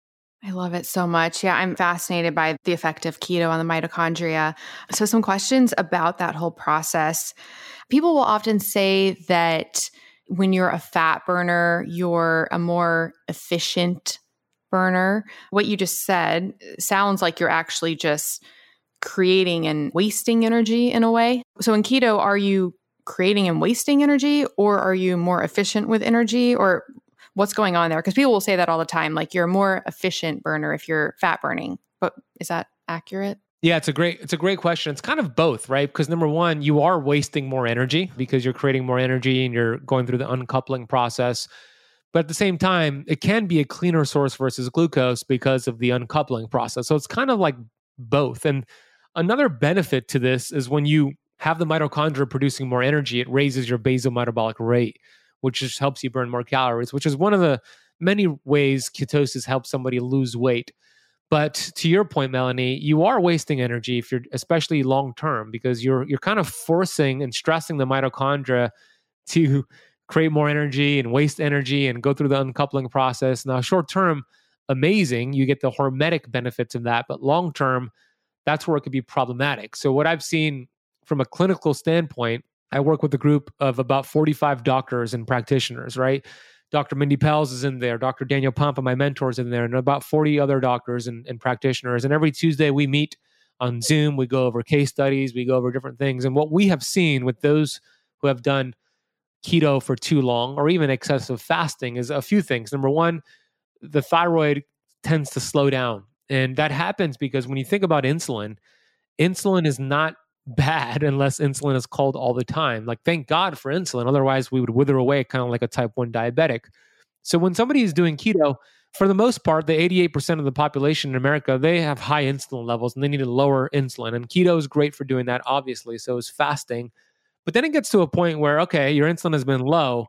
I love it so much. Yeah, I'm fascinated by the effect of keto on the mitochondria. So some questions about that whole process. People will often say that when you're a fat burner, you're a more efficient burner. What you just said sounds like you're actually just creating and wasting energy in a way. So in keto, are you creating and wasting energy, or are you more efficient with energy, or what's going on there? Because people will say that all the time, like you're a more efficient burner if you're fat burning. But is that accurate? Yeah, it's a great it's a great question. It's kind of both, right? Because number one, you are wasting more energy because you're creating more energy and you're going through the uncoupling process. But at the same time, it can be a cleaner source versus glucose because of the uncoupling process. So it's kind of like both. And another benefit to this is when you have the mitochondria producing more energy, it raises your basal metabolic rate, which just helps you burn more calories, which is one of the many ways ketosis helps somebody lose weight. But to your point, Melanie, you are wasting energy if you're, especially long term, because you're you're kind of forcing and stressing the mitochondria to create more energy and waste energy and go through the uncoupling process. Now, short term, amazing, you get the hormetic benefits of that, but long term, that's where it could be problematic. So what I've seen from a clinical standpoint, I work with a group of about forty-five doctors and practitioners, right? Doctor Mindy Pels is in there. Doctor Daniel Pompa, my mentor, is in there, and about forty other doctors and, and practitioners. And every Tuesday we meet on Zoom. We go over case studies. We go over different things. And what we have seen with those who have done keto for too long or even excessive fasting is a few things. Number one, the thyroid tends to slow down. And that happens because when you think about insulin, insulin is not bad unless insulin is called all the time. Like, thank God for insulin. Otherwise, we would wither away kind of like a type one diabetic. So when somebody is doing keto, for the most part, the eighty-eight percent of the population in America, they have high insulin levels and they need to lower insulin. And keto is great for doing that, obviously. So is fasting. But then it gets to a point where, okay, your insulin has been low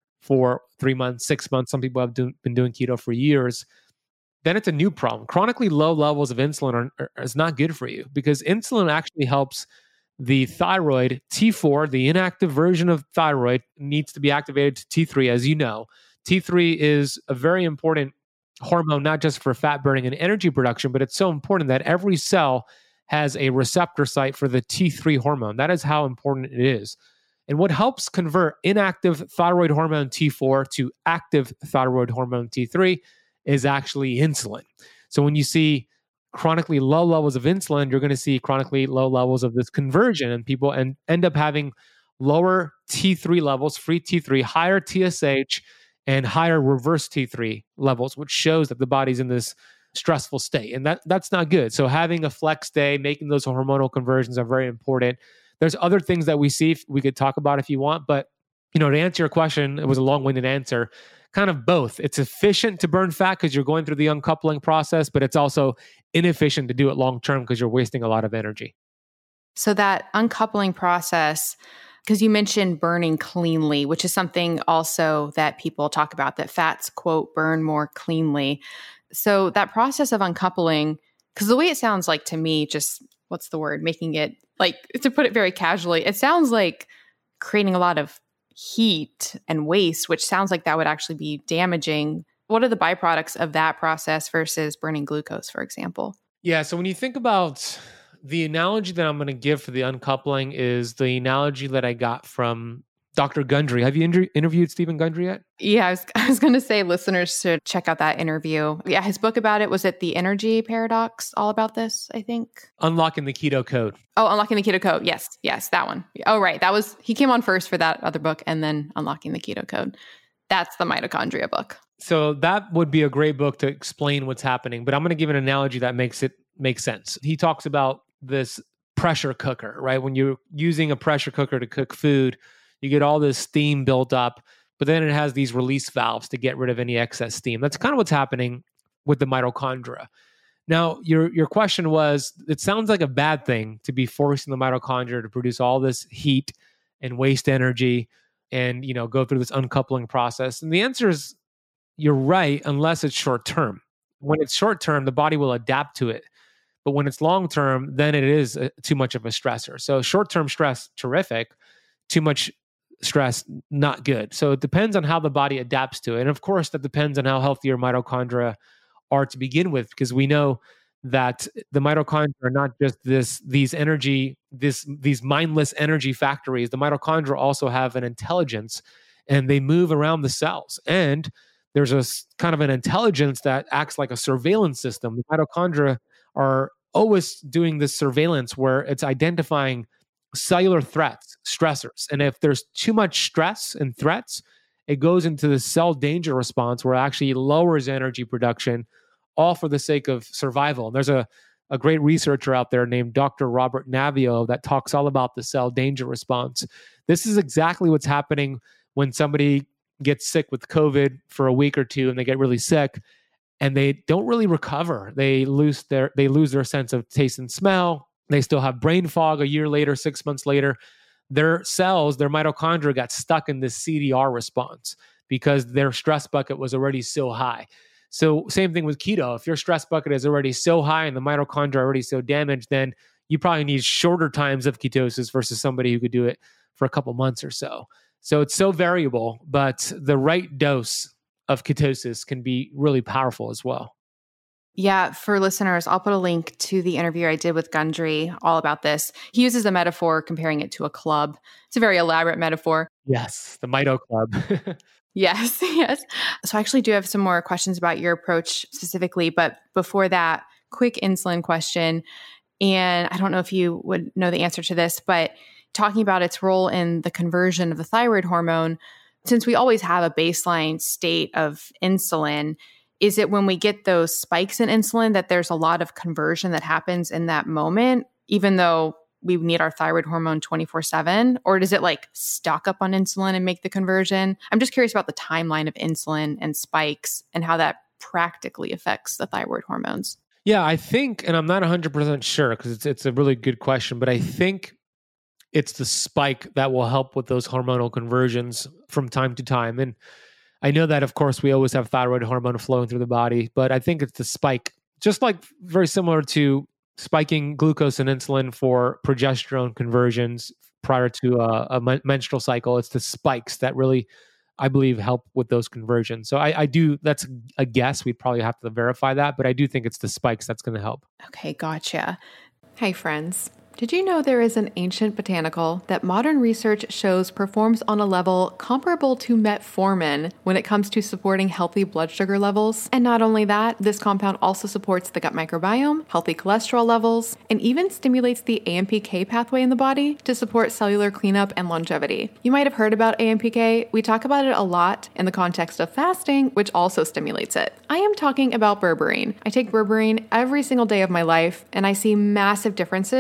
for three months, six months. Some people have do, been doing keto for years. Then it's a new problem. Chronically low levels of insulin are, are, is not good for you because insulin actually helps the thyroid. T four, the inactive version of thyroid, needs to be activated to T three, as you know. T three is a very important hormone, not just for fat burning and energy production, but it's so important that every cell has a receptor site for the T three hormone. That is how important it is. And what helps convert inactive thyroid hormone T four to active thyroid hormone T three is actually insulin. So when you see chronically low levels of insulin, you're going to see chronically low levels of this conversion, and people and end up having lower T three levels, free T three, higher T S H, and higher reverse T three levels, which shows that the body's in this stressful state. And that that's not good. So having a flex day, making those hormonal conversions are very important. There's other things that we see we could talk about if you want, but you know, to answer your question, it was a long-winded answer, kind of both. It's efficient to burn fat because you're going through the uncoupling process, but it's also inefficient to do it long-term because you're wasting a lot of energy. So that uncoupling process, because you mentioned burning cleanly, which is something also that people talk about, that fats, quote, burn more cleanly. So that process of uncoupling, because the way it sounds like to me, just what's the word, making it, like, to put it very casually, it sounds like creating a lot of heat and waste, which sounds like that would actually be damaging. What are the byproducts of that process versus burning glucose, for example? Yeah. So when you think about the analogy that I'm going to give for the uncoupling is the analogy that I got from Doctor Gundry. Have you inter- interviewed Stephen Gundry yet? Yeah, I was, I was going to say listeners should check out that interview. Yeah, his book about it, was it The Energy Paradox? All about this, I think. Unlocking the Keto Code. Oh, Unlocking the Keto Code. Yes, yes, that one. Oh, right. That was, he came on first for that other book and then Unlocking the Keto Code. That's the mitochondria book. So that would be a great book to explain what's happening, but I'm going to give an analogy that makes it make sense. He talks about this pressure cooker, right? When you're using a pressure cooker to cook food, you get all this steam built up, but then it has these release valves to get rid of any excess steam. That's kind of what's happening with the mitochondria. Now, your your question was, it sounds like a bad thing to be forcing the mitochondria to produce all this heat and waste energy and, you know, go through this uncoupling process. And the answer is, you're right, unless it's short term. When it's short term, the body will adapt to it. But when it's long term, then it is a, too much of a stressor. So short term stress, terrific. Too much stress, not good. So it depends on how the body adapts to it. And of course, that depends on how healthy your mitochondria are to begin with, because we know that the mitochondria are not just this these energy, this these mindless energy factories. The mitochondria also have an intelligence, and they move around the cells. And there's a kind of an intelligence that acts like a surveillance system. The mitochondria are always doing this surveillance where it's identifying cellular threats, stressors. And if there's too much stress and threats, it goes into the cell danger response where it actually lowers energy production, all for the sake of survival. And there's a, a great researcher out there named Doctor Robert Navio that talks all about the cell danger response. This is exactly what's happening when somebody gets sick with COVID for a week or two and they get really sick and they don't really recover. They lose their they lose their sense of taste and smell. They still have brain fog a year later, six months later. Their cells, their mitochondria got stuck in this C D R response because their stress bucket was already so high. So same thing with keto. If your stress bucket is already so high and the mitochondria are already so damaged, then you probably need shorter times of ketosis versus somebody who could do it for a couple months or so. So it's so variable, but the right dose of ketosis can be really powerful as well. Yeah, for listeners, I'll put a link to the interview I did with Gundry all about this. He uses a metaphor comparing it to a club. It's a very elaborate metaphor. Yes, the Mito Club. Yes, yes. So I actually do have some more questions about your approach specifically, but before that, quick insulin question. And I don't know if you would know the answer to this, but talking about its role in the conversion of the thyroid hormone, since we always have a baseline state of insulin, is it when we get those spikes in insulin that there's a lot of conversion that happens in that moment, even though we need our thyroid hormone twenty-four seven? Or does it like stock up on insulin and make the conversion? I'm just curious about the timeline of insulin and spikes and how that practically affects the thyroid hormones. Yeah, I think, and I'm not one hundred percent sure because it's, it's a really good question, but I think it's the spike that will help with those hormonal conversions from time to time. And I know that, of course, we always have thyroid hormone flowing through the body, but I think it's the spike, just like very similar to spiking glucose and insulin for progesterone conversions prior to a, a men- menstrual cycle. It's the spikes that really, I believe, help with those conversions. So I, I do, that's a guess. We'd probably have to verify that, but I do think it's the spikes that's going to help. Okay, gotcha. Hey, friends. Did you know there is an ancient botanical that modern research shows performs on a level comparable to metformin when it comes to supporting healthy blood sugar levels? And not only that, this compound also supports the gut microbiome, healthy cholesterol levels, and even stimulates the A M P K pathway in the body to support cellular cleanup and longevity. You might have heard about A M P K. We talk about it a lot in the context of fasting, which also stimulates it. I am talking about berberine. I take berberine every single day of my life, and I see massive differences on my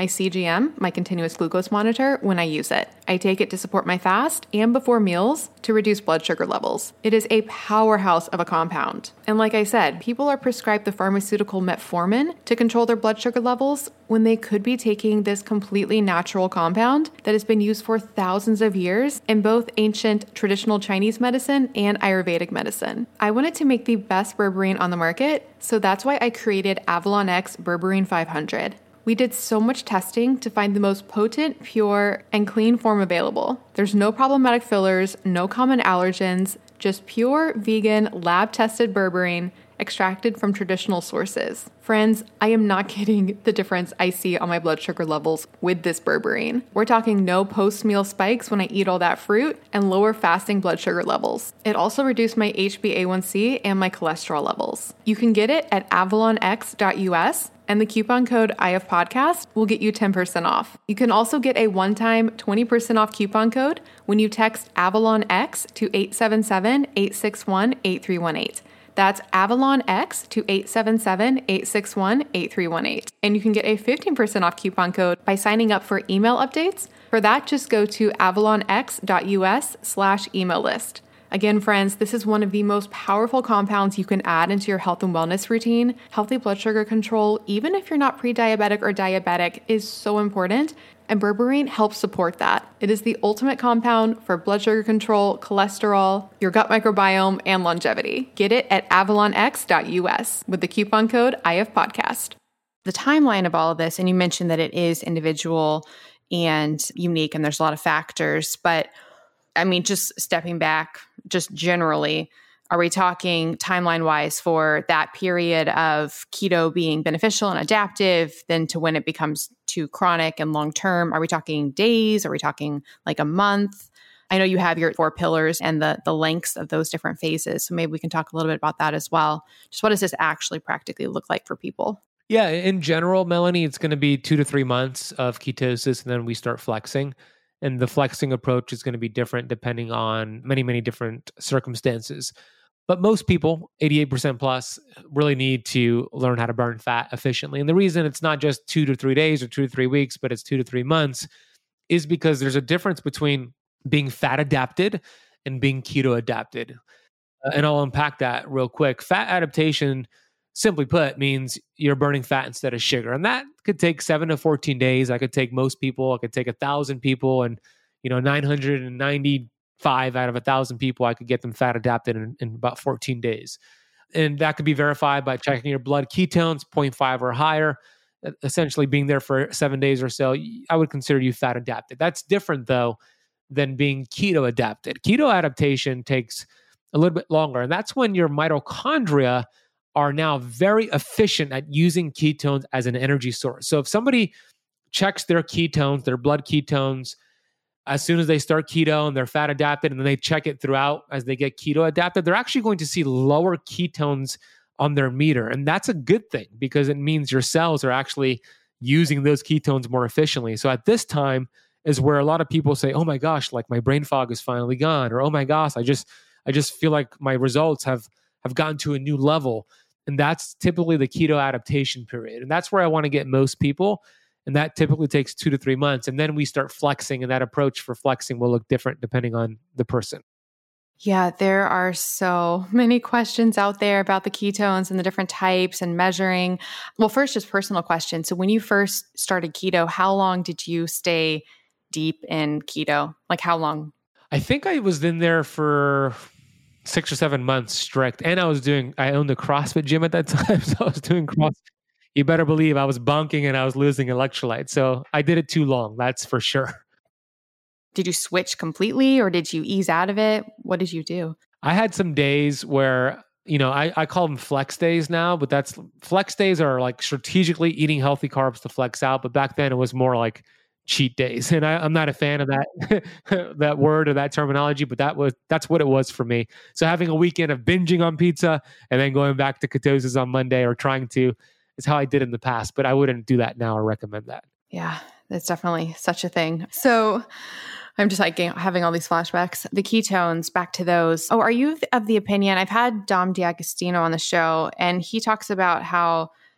C G M, my continuous glucose monitor, when I use it. I take it to support my fast and before meals to reduce blood sugar levels. It is a powerhouse of a compound. And like I said, people are prescribed the pharmaceutical metformin to control their blood sugar levels when they could be taking this completely natural compound that has been used for thousands of years in both ancient traditional Chinese medicine and Ayurvedic medicine. I wanted to make the best berberine on the market, so that's why I created Avalon X Berberine five hundred. We did so much testing to find the most potent, pure, and clean form available. There's no problematic fillers, no common allergens, just pure, vegan, lab-tested berberine extracted from traditional sources. Friends, I am not kidding the difference I see on my blood sugar levels with this berberine. We're talking no post-meal spikes when I eat all that fruit and lower fasting blood sugar levels. It also reduced my H b A one c and my cholesterol levels. You can get it at avalon x dot u s and the coupon code I F Podcast will get you ten percent off. You can also get a one-time twenty percent off coupon code when you text Avalon X to eight seven seven, eight six one, eight three one eight. That's Avalon X to eight seven seven, eight six one, eight three one eight. And you can get a fifteen percent off coupon code by signing up for email updates. For that, just go to avalon x dot u s slash email list. Again, friends, this is one of the most powerful compounds you can add into your health and wellness routine. Healthy blood sugar control, even if you're not pre-diabetic or diabetic, is so important, and berberine helps support that. It is the ultimate compound for blood sugar control, cholesterol, your gut microbiome, and longevity. Get it at avalon x dot u s with the coupon code I F Podcast. The timeline of all of this, and you mentioned that it is individual and unique, and there's a lot of factors, but I mean, just stepping back, just generally, are we talking timeline-wise for that period of keto being beneficial and adaptive, then to when it becomes too chronic and long-term? Are we talking days? Are we talking like a month? I know you have your four pillars and the the lengths of those different phases, so maybe we can talk a little bit about that as well. Just what does this actually practically look like for people? Yeah, in general, Melanie, it's going to be two to three months of ketosis, and then we start flexing. And the flexing approach is going to be different depending on many, many different circumstances. But most people, eighty-eight percent plus, really need to learn how to burn fat efficiently. And the reason it's not just two to three days or two to three weeks, but it's two to three months is because there's a difference between being fat adapted and being keto adapted. Uh, and I'll unpack that real quick. Fat adaptation, simply put, means you're burning fat instead of sugar. And that could take seven to fourteen days. I could take most people. I could take a thousand people, and, you know, nine hundred ninety-five out of a thousand people, I could get them fat adapted in, in about fourteen days. And that could be verified by checking your blood ketones, zero point five or higher, essentially being there for seven days or so. I would consider you fat adapted. That's different, though, than being keto adapted. Keto adaptation takes a little bit longer. And that's when your mitochondria are now very efficient at using ketones as an energy source. So if somebody checks their ketones, their blood ketones, as soon as they start keto and they're fat adapted, and then they check it throughout as they get keto adapted, they're actually going to see lower ketones on their meter. And that's a good thing because it means your cells are actually using those ketones more efficiently. So at this time is where a lot of people say, oh my gosh, like my brain fog is finally gone. Or, oh my gosh, I just, I just feel like my results have, have gotten to a new level. And that's typically the keto adaptation period. And that's where I want to get most people. And that typically takes two to three months. And then we start flexing, and that approach for flexing will look different depending on the person. Yeah, there are so many questions out there about the ketones and the different types and measuring. Well, first, just personal question. So when you first started keto, how long did you stay deep in keto? Like how long? I think I was in there for six or seven months strict. And I was doing, I owned a CrossFit gym at that time. So I was doing CrossFit. You better believe I was bunking and I was losing electrolytes. So I did it too long. That's for sure. Did you switch completely or did you ease out of it? What did you do? I had some days where, you know, I, I call them flex days now, but that's flex days are like strategically eating healthy carbs to flex out. But back then it was more like cheat days. And I, I'm not a fan of that, that word or that terminology, but that was, that's what it was for me. So having a weekend of binging on pizza and then going back to ketosis on Monday or trying to is how I did in the past, but I wouldn't do that now or recommend that. Yeah, that's definitely such a thing. So I'm just like having all these flashbacks. The ketones, back to those. Oh, are you of the opinion? I've had Dom D'Agostino on the show, and he talks about how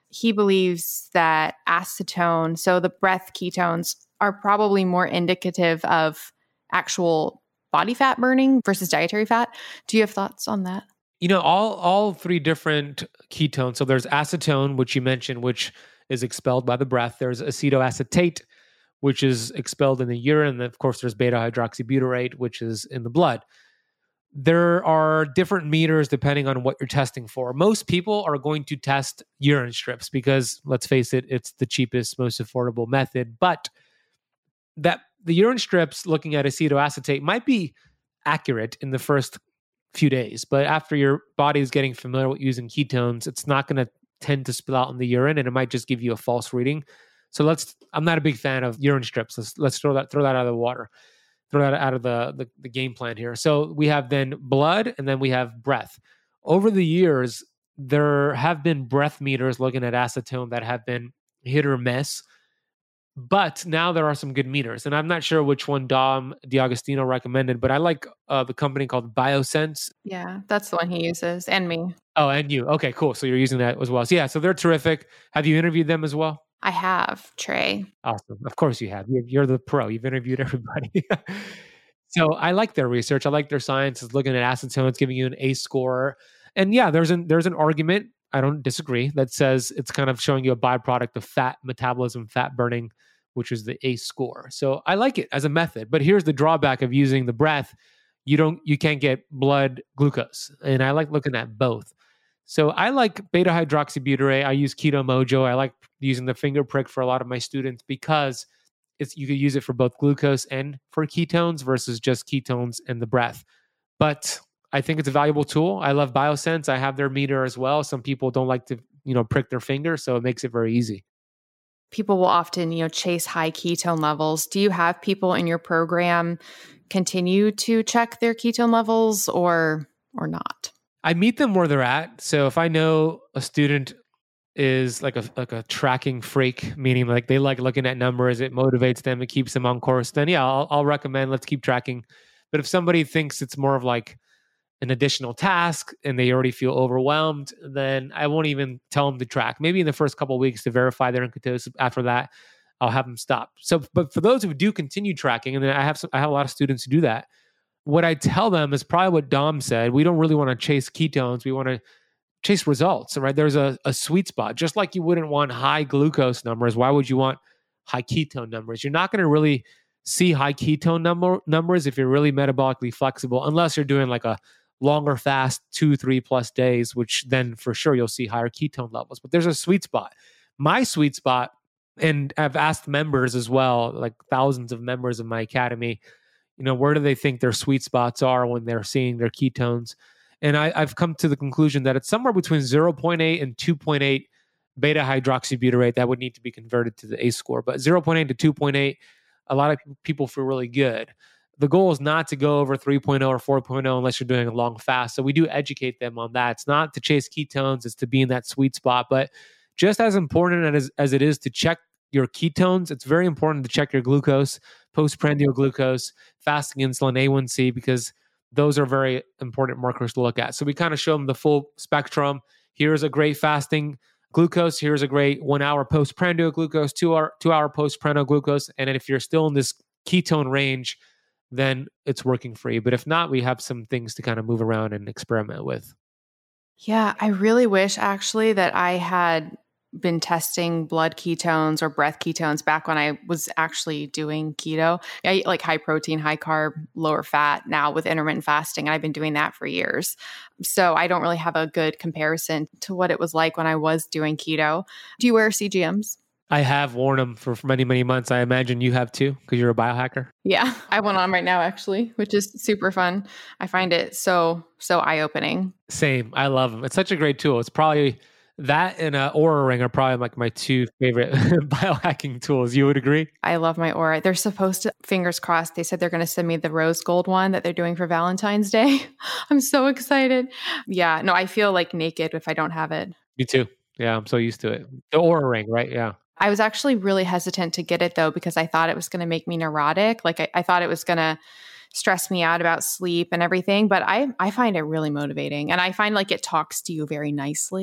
he believes that acetone, so the breath ketones, are probably more indicative of actual body fat burning versus dietary fat. Do you have thoughts on that? You know, all all three different ketones. So there's acetone, which you mentioned, which is expelled by the breath. There's acetoacetate, which is expelled in the urine. And of course, there's beta hydroxybutyrate, which is in the blood. There are different meters depending on what you're testing for. Most people are going to test urine strips because, let's face it, it's the cheapest, most affordable method. But that the urine strips looking at acetoacetate might be accurate in the first few days, but after your body is getting familiar with using ketones, it's not going to tend to spill out in the urine, and it might just give you a false reading. So let's. I'm not a big fan of urine strips. Let's let's throw that throw that out of the water, throw that out of the the, the game plan here. So we have then blood, and then we have breath. Over the years, there have been breath meters looking at acetone that have been hit or miss. But now there are some good meters, and I'm not sure which one Dom D'Agostino recommended, but I like uh, the company called Biosense. Yeah, that's the one he uses, and me. Oh, and you. Okay, cool. So you're using that as well. So yeah, so they're terrific. Have you interviewed them as well? I have, Trey. Awesome. Of course you have. You're, you're the pro. You've interviewed everybody. So I like their research. I like their science. It's looking at acetone. It's giving you an A score. And yeah, there's an there's an argument, I don't disagree, that says it's kind of showing you a byproduct of fat metabolism, fat burning, which is the A score. So I like it as a method. But here's the drawback of using the breath. You don't you can't get blood glucose. And I like looking at both. So I like beta hydroxybutyrate. I use Keto Mojo. I like using the finger prick for a lot of my students because it's you could use it for both glucose and for ketones versus just ketones and the breath. But I think it's a valuable tool. I love Biosense. I have their meter as well. Some people don't like to, you know, prick their finger, so it makes it very easy. People will often, you know, chase high ketone levels. Do you have people in your program continue to check their ketone levels or or not? I meet them where they're at. So if I know a student is like a like a tracking freak, meaning like they like looking at numbers, it motivates them, it keeps them on course, then yeah, I'll, I'll recommend let's keep tracking. But if somebody thinks it's more of like an additional task and they already feel overwhelmed, then I won't even tell them to track. Maybe in the first couple of weeks to verify their ketosis. After that, I'll have them stop. So, but for those who do continue tracking, and then I have some, I have a lot of students who do that. What I tell them is probably what Dom said. We don't really want to chase ketones. We want to chase results, right? There's a, a sweet spot. Just like you wouldn't want high glucose numbers, why would you want high ketone numbers? You're not going to really see high ketone number numbers if you're really metabolically flexible, unless you're doing like a longer fast, two, three plus days, which then for sure you'll see higher ketone levels. But there's a sweet spot. My sweet spot, and I've asked members as well, like thousands of members of my academy, you know, where do they think their sweet spots are when they're seeing their ketones? And I, I've come to the conclusion that it's somewhere between zero point eight and two point eight beta hydroxybutyrate that would need to be converted to the A score. But zero point eight to two point eight, a lot of people feel really good. The goal is not to go over three point oh or four point oh unless you're doing a long fast. So we do educate them on that. It's not to chase ketones, it's to be in that sweet spot. But just as important as, as it is to check your ketones, it's very important to check your glucose, postprandial glucose, fasting insulin, A one C, because those are very important markers to look at. So we kind of show them the full spectrum. Here's a great fasting glucose. Here's a great one hour postprandial glucose, two hour, two hour postprandial glucose. And then if you're still in this ketone range, then it's working for you. But if not, we have some things to kind of move around and experiment with. Yeah, I really wish actually that I had been testing blood ketones or breath ketones back when I was actually doing keto. I eat like high protein, high carb, lower fat now with intermittent fasting. And I've been doing that for years. So I don't really have a good comparison to what it was like when I was doing keto. Do you wear C G Ms? I have worn them for many, many months. I imagine you have too, because you're a biohacker. Yeah, I have one on right now, actually, which is super fun. I find it so, so eye-opening. Same. I love them. It's such a great tool. It's probably that and an Oura Ring are probably like my two favorite biohacking tools. You would agree? I love my Oura. They're supposed to, fingers crossed, they said they're going to send me the rose gold one that they're doing for Valentine's Day. I'm so excited. Yeah, no, I feel like naked if I don't have it. Me too. Yeah, I'm so used to it. The Oura Ring, right? Yeah. I was actually really hesitant to get it though, because I thought it was going to make me neurotic. Like I, I thought it was going to stress me out about sleep and everything, but I, I find it really motivating. And I find like it talks to you very nicely.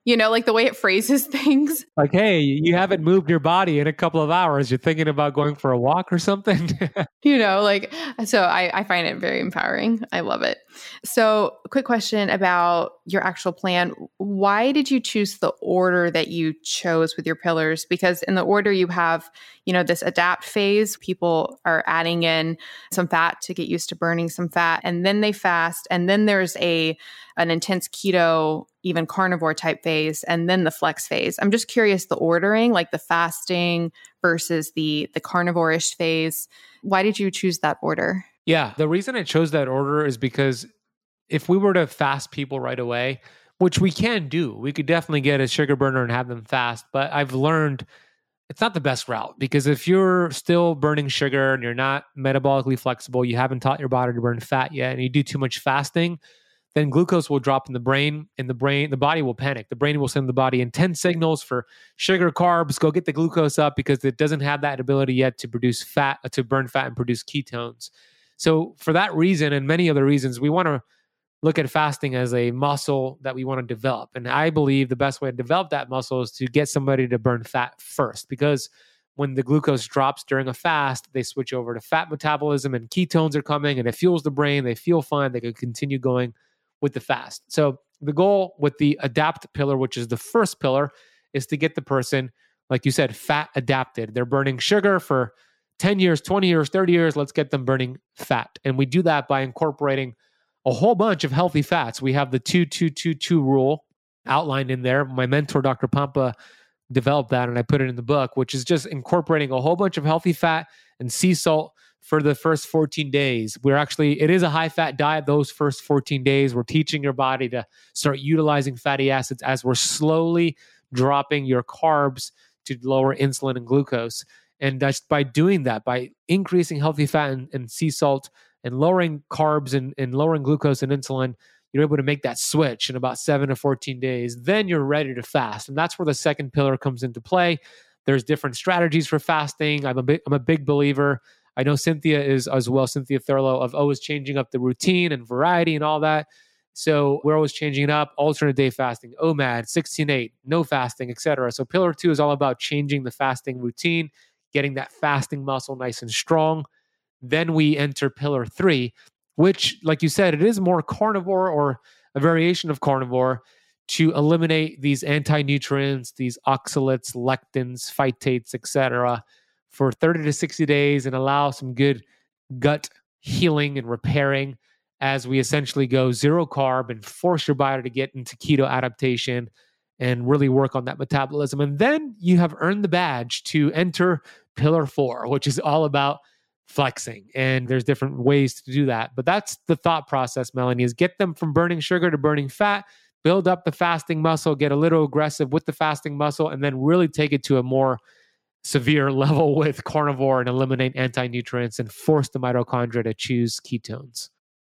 you know, like the way it phrases things. Like, hey, you haven't moved your body in a couple of hours. You're thinking about going for a walk or something? You know, like, so I, I find it very empowering. I love it. So a quick question about your actual plan. Why did you choose the order that you chose with your pillars? Because in the order you have, you know, this adapt phase, people are adding in some fat to get used to burning some fat, and then they fast. And then there's a, an intense keto, even carnivore type phase, and then the flex phase. I'm just curious, the ordering, like the fasting versus the, the carnivore-ish phase. Why did you choose that order? Yeah, the reason I chose that order is because if we were to fast people right away, which we can do, we could definitely get a sugar burner and have them fast. But I've learned it's not the best route, because if you're still burning sugar and you're not metabolically flexible, you haven't taught your body to burn fat yet, and you do too much fasting, then glucose will drop in the brain, and the brain, the body will panic. The brain will send the body intense signals for sugar, carbs, go get the glucose up, because it doesn't have that ability yet to produce fat, to burn fat and produce ketones. So for that reason and many other reasons, we want to look at fasting as a muscle that we want to develop. And I believe the best way to develop that muscle is to get somebody to burn fat first, because when the glucose drops during a fast, they switch over to fat metabolism and ketones are coming and it fuels the brain. They feel fine. They can continue going with the fast. So the goal with the adapt pillar, which is the first pillar, is to get the person, like you said, fat adapted. They're burning sugar for ten years, twenty years, thirty years. Let's get them burning fat. And we do that by incorporating a whole bunch of healthy fats. We have the two two two two rule outlined in there. My mentor, Doctor Pompa, developed that, and I put it in the book, which is just incorporating a whole bunch of healthy fat and sea salt for the first fourteen days. We're actually, it is a high fat diet those first fourteen days. We're teaching your body to start utilizing fatty acids as we're slowly dropping your carbs to lower insulin and glucose. And just by doing that, by increasing healthy fat and, and sea salt and lowering carbs and, and lowering glucose and insulin, you're able to make that switch in about seven to fourteen days. Then you're ready to fast. And that's where the second pillar comes into play. There's different strategies for fasting. I'm a big, I'm a big believer. I know Cynthia is as well, Cynthia Thurlow, of always changing up the routine and variety and all that. So we're always changing it up, alternate day fasting, O M A D, sixteen eight, no fasting, et cetera. So pillar two is all about changing the fasting routine, getting that fasting muscle nice and strong. Then we enter pillar three, which, like you said, it is more carnivore or a variation of carnivore to eliminate these anti-nutrients, these oxalates, lectins, phytates, et cetera, for thirty to sixty days and allow some good gut healing and repairing as we essentially go zero carb and force your body to get into keto adaptation and really work on that metabolism. And then you have earned the badge to enter pillar four, which is all about flexing. And there's different ways to do that. But that's the thought process, Melanie, is get them from burning sugar to burning fat, build up the fasting muscle, get a little aggressive with the fasting muscle, and then really take it to a more severe level with carnivore and eliminate anti-nutrients and force the mitochondria to choose ketones.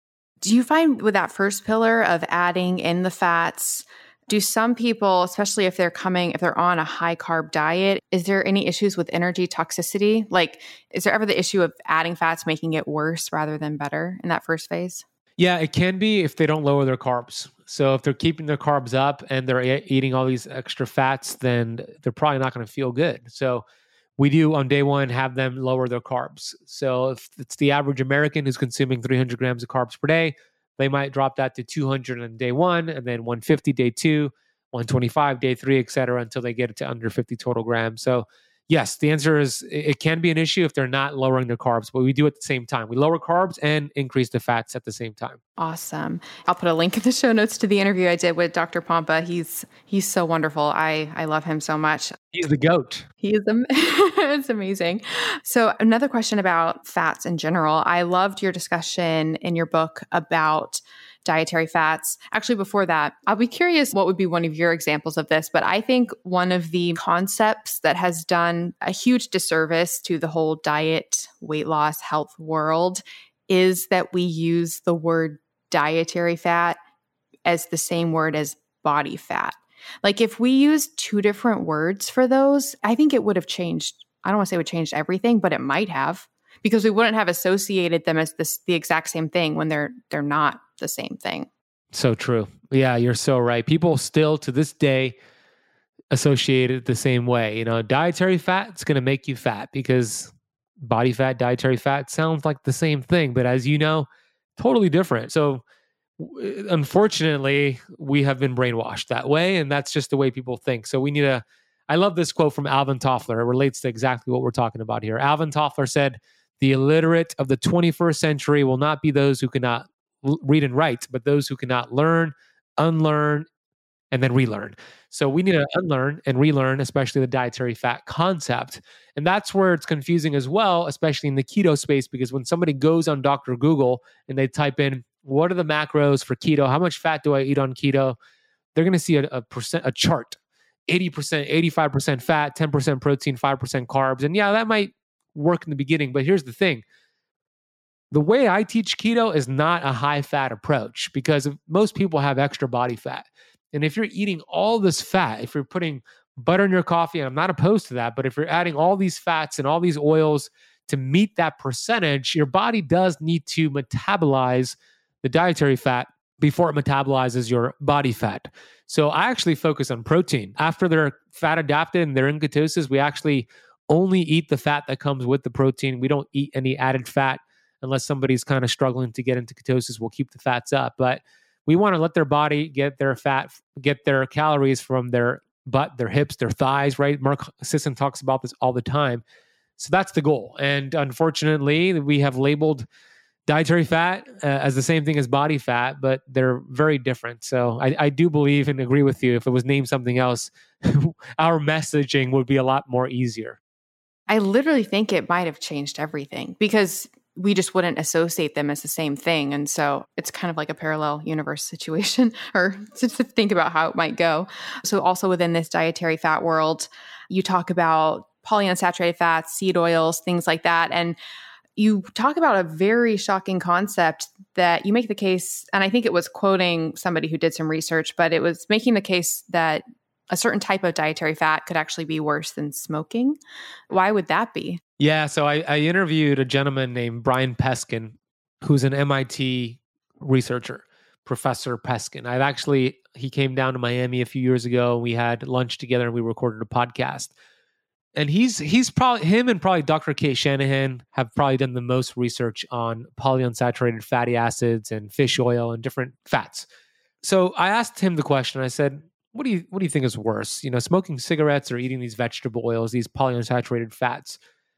Do you find with that first pillar of adding in the fats, do some people, especially if they're coming, if they're on a high carb diet, is there any issues with energy toxicity? Like, is there ever the issue of adding fats making it worse rather than better in that first phase? Yeah, it can be if they don't lower their carbs. So if they're keeping their carbs up and they're e- eating all these extra fats, then they're probably not going to feel good. So we do on day one have them lower their carbs. So if it's the average American who's consuming three hundred grams of carbs per day, they might drop that to two hundred on day one, and then one hundred fifty day two, one hundred twenty-five day three, et cetera, until they get it to under fifty total grams. So yes, the answer is it can be an issue if they're not lowering their carbs, but we do at the same time. We lower carbs and increase the fats at the same time. Awesome. I'll put a link in the show notes to the interview I did with Doctor Pompa. He's he's so wonderful. I, I love him so much. He's the GOAT. He is am- it's amazing. So another question about fats in general. I loved your discussion in your book about dietary fats. Actually, before that, I'll be curious what would be one of your examples of this, but I think one of the concepts that has done a huge disservice to the whole diet, weight loss, health world is that we use the word dietary fat as the same word as body fat. Like if we use two different words for those, I think it would have changed. I don't want to say it would change everything, but it might have, because we wouldn't have associated them as this, the exact same thing when they're they're not the same thing. So true. Yeah, you're so right. People still to this day associate it the same way. You know, dietary fat is going to make you fat because body fat, dietary fat sounds like the same thing, but as you know, totally different. So w- unfortunately, we have been brainwashed that way, and that's just the way people think. So we need to, I love this quote from Alvin Toffler. It relates to exactly what we're talking about here. Alvin Toffler said, "The illiterate of the twenty-first century will not be those who cannot l- read and write, but those who cannot learn, unlearn, and then relearn." So we need to unlearn and relearn, especially the dietary fat concept. And that's where it's confusing as well, especially in the keto space, because when somebody goes on Doctor Google and they type in, what are the macros for keto? How much fat do I eat on keto? They're going to see a, a percent, a chart, eighty percent, eighty-five percent fat, ten percent protein, five percent carbs. And yeah, that might work in the beginning, but here's the thing. The way I teach keto is not a high fat approach because most people have extra body fat. And if you're eating all this fat, if you're putting butter in your coffee, and I'm not opposed to that, but if you're adding all these fats and all these oils to meet that percentage, your body does need to metabolize the dietary fat before it metabolizes your body fat. So I actually focus on protein. After they're fat adapted and they're in ketosis, we actually only eat the fat that comes with the protein. We don't eat any added fat unless somebody's kind of struggling to get into ketosis. We'll keep the fats up. But we want to let their body get their fat, get their calories from their butt, their hips, their thighs, right? Mark Sisson talks about this all the time. So that's the goal. And unfortunately, we have labeled dietary fat uh, as the same thing as body fat, but they're very different. So I, I do believe and agree with you. If it was named something else, our messaging would be a lot more easier. I literally think it might have changed everything because we just wouldn't associate them as the same thing. And so it's kind of like a parallel universe situation, or to think about how it might go. So also within this dietary fat world, you talk about polyunsaturated fats, seed oils, things like that. And you talk about a very shocking concept that you make the case, and I think it was quoting somebody who did some research, but it was making the case that a certain type of dietary fat could actually be worse than smoking. Why would that be? Yeah, so I, I interviewed a gentleman named Brian Peskin, who's an M I T researcher, Professor Peskin. I've actually, he came down to Miami a few years ago. We had lunch together and we recorded a podcast. And he's he's probably, him and probably Doctor Kate Shanahan have probably done the most research on polyunsaturated fatty acids and fish oil and different fats. So I asked him the question, I said, what do you what do you think is worse? You know, smoking cigarettes or eating these vegetable oils, these polyunsaturated fats?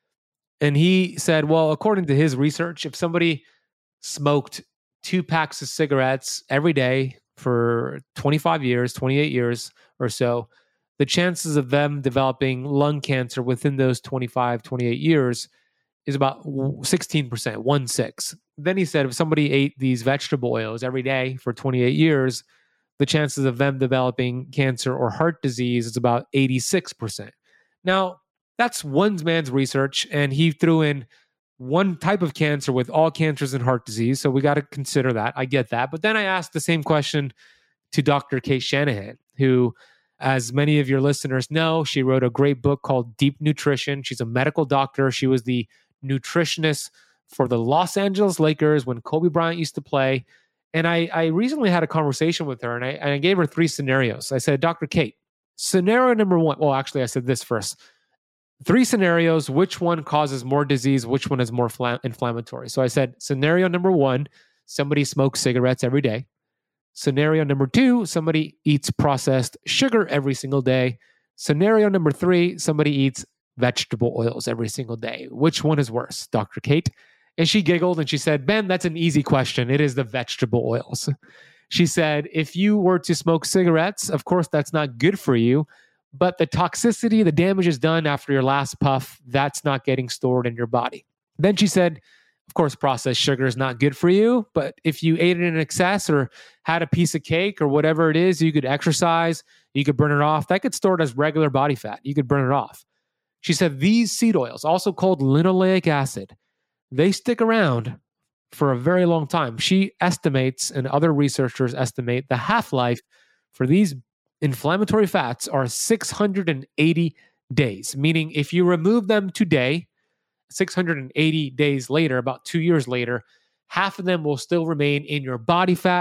And he said, well, according to his research, if somebody smoked two packs of cigarettes every day for twenty-five years, twenty-eight years or so, the chances of them developing lung cancer within those twenty-five, twenty-eight years is about sixteen percent, one six. Then he said, if somebody ate these vegetable oils every day for twenty-eight years, the chances of them developing cancer or heart disease is about eighty-six percent. Now, that's one man's research, and he threw in one type of cancer with all cancers and heart disease. So we got to consider that. I get that. But then I asked the same question to Doctor Kate Shanahan, who, as many of your listeners know, she wrote a great book called Deep Nutrition. She's a medical doctor. She was the nutritionist for the Los Angeles Lakers when Kobe Bryant used to play. And I, I recently had a conversation with her, and I, and I gave her three scenarios. I said, Doctor Kate, scenario number one, well, actually, I said this first. Three scenarios, which one causes more disease, which one is more fla- inflammatory? So I said, scenario number one, somebody smokes cigarettes every day. Scenario number two, somebody eats processed sugar every single day. Scenario number three, somebody eats vegetable oils every single day. Which one is worse, Doctor Kate? And she giggled and she said, Ben, that's an easy question. It is the vegetable oils. She said, if you were to smoke cigarettes, of course, that's not good for you. But the toxicity, the damage is done after your last puff, that's not getting stored in your body. Then she said, of course, processed sugar is not good for you, but if you ate it in excess or had a piece of cake or whatever it is, you could exercise, you could burn it off. That gets stored as regular body fat. You could burn it off. She said these seed oils, also called linoleic acid, they stick around for a very long time. She estimates, and other researchers estimate, the half-life for these inflammatory fats are six hundred eighty days, meaning if you remove them today, six hundred eighty days later, about two years later, half of them will still remain in your body fat,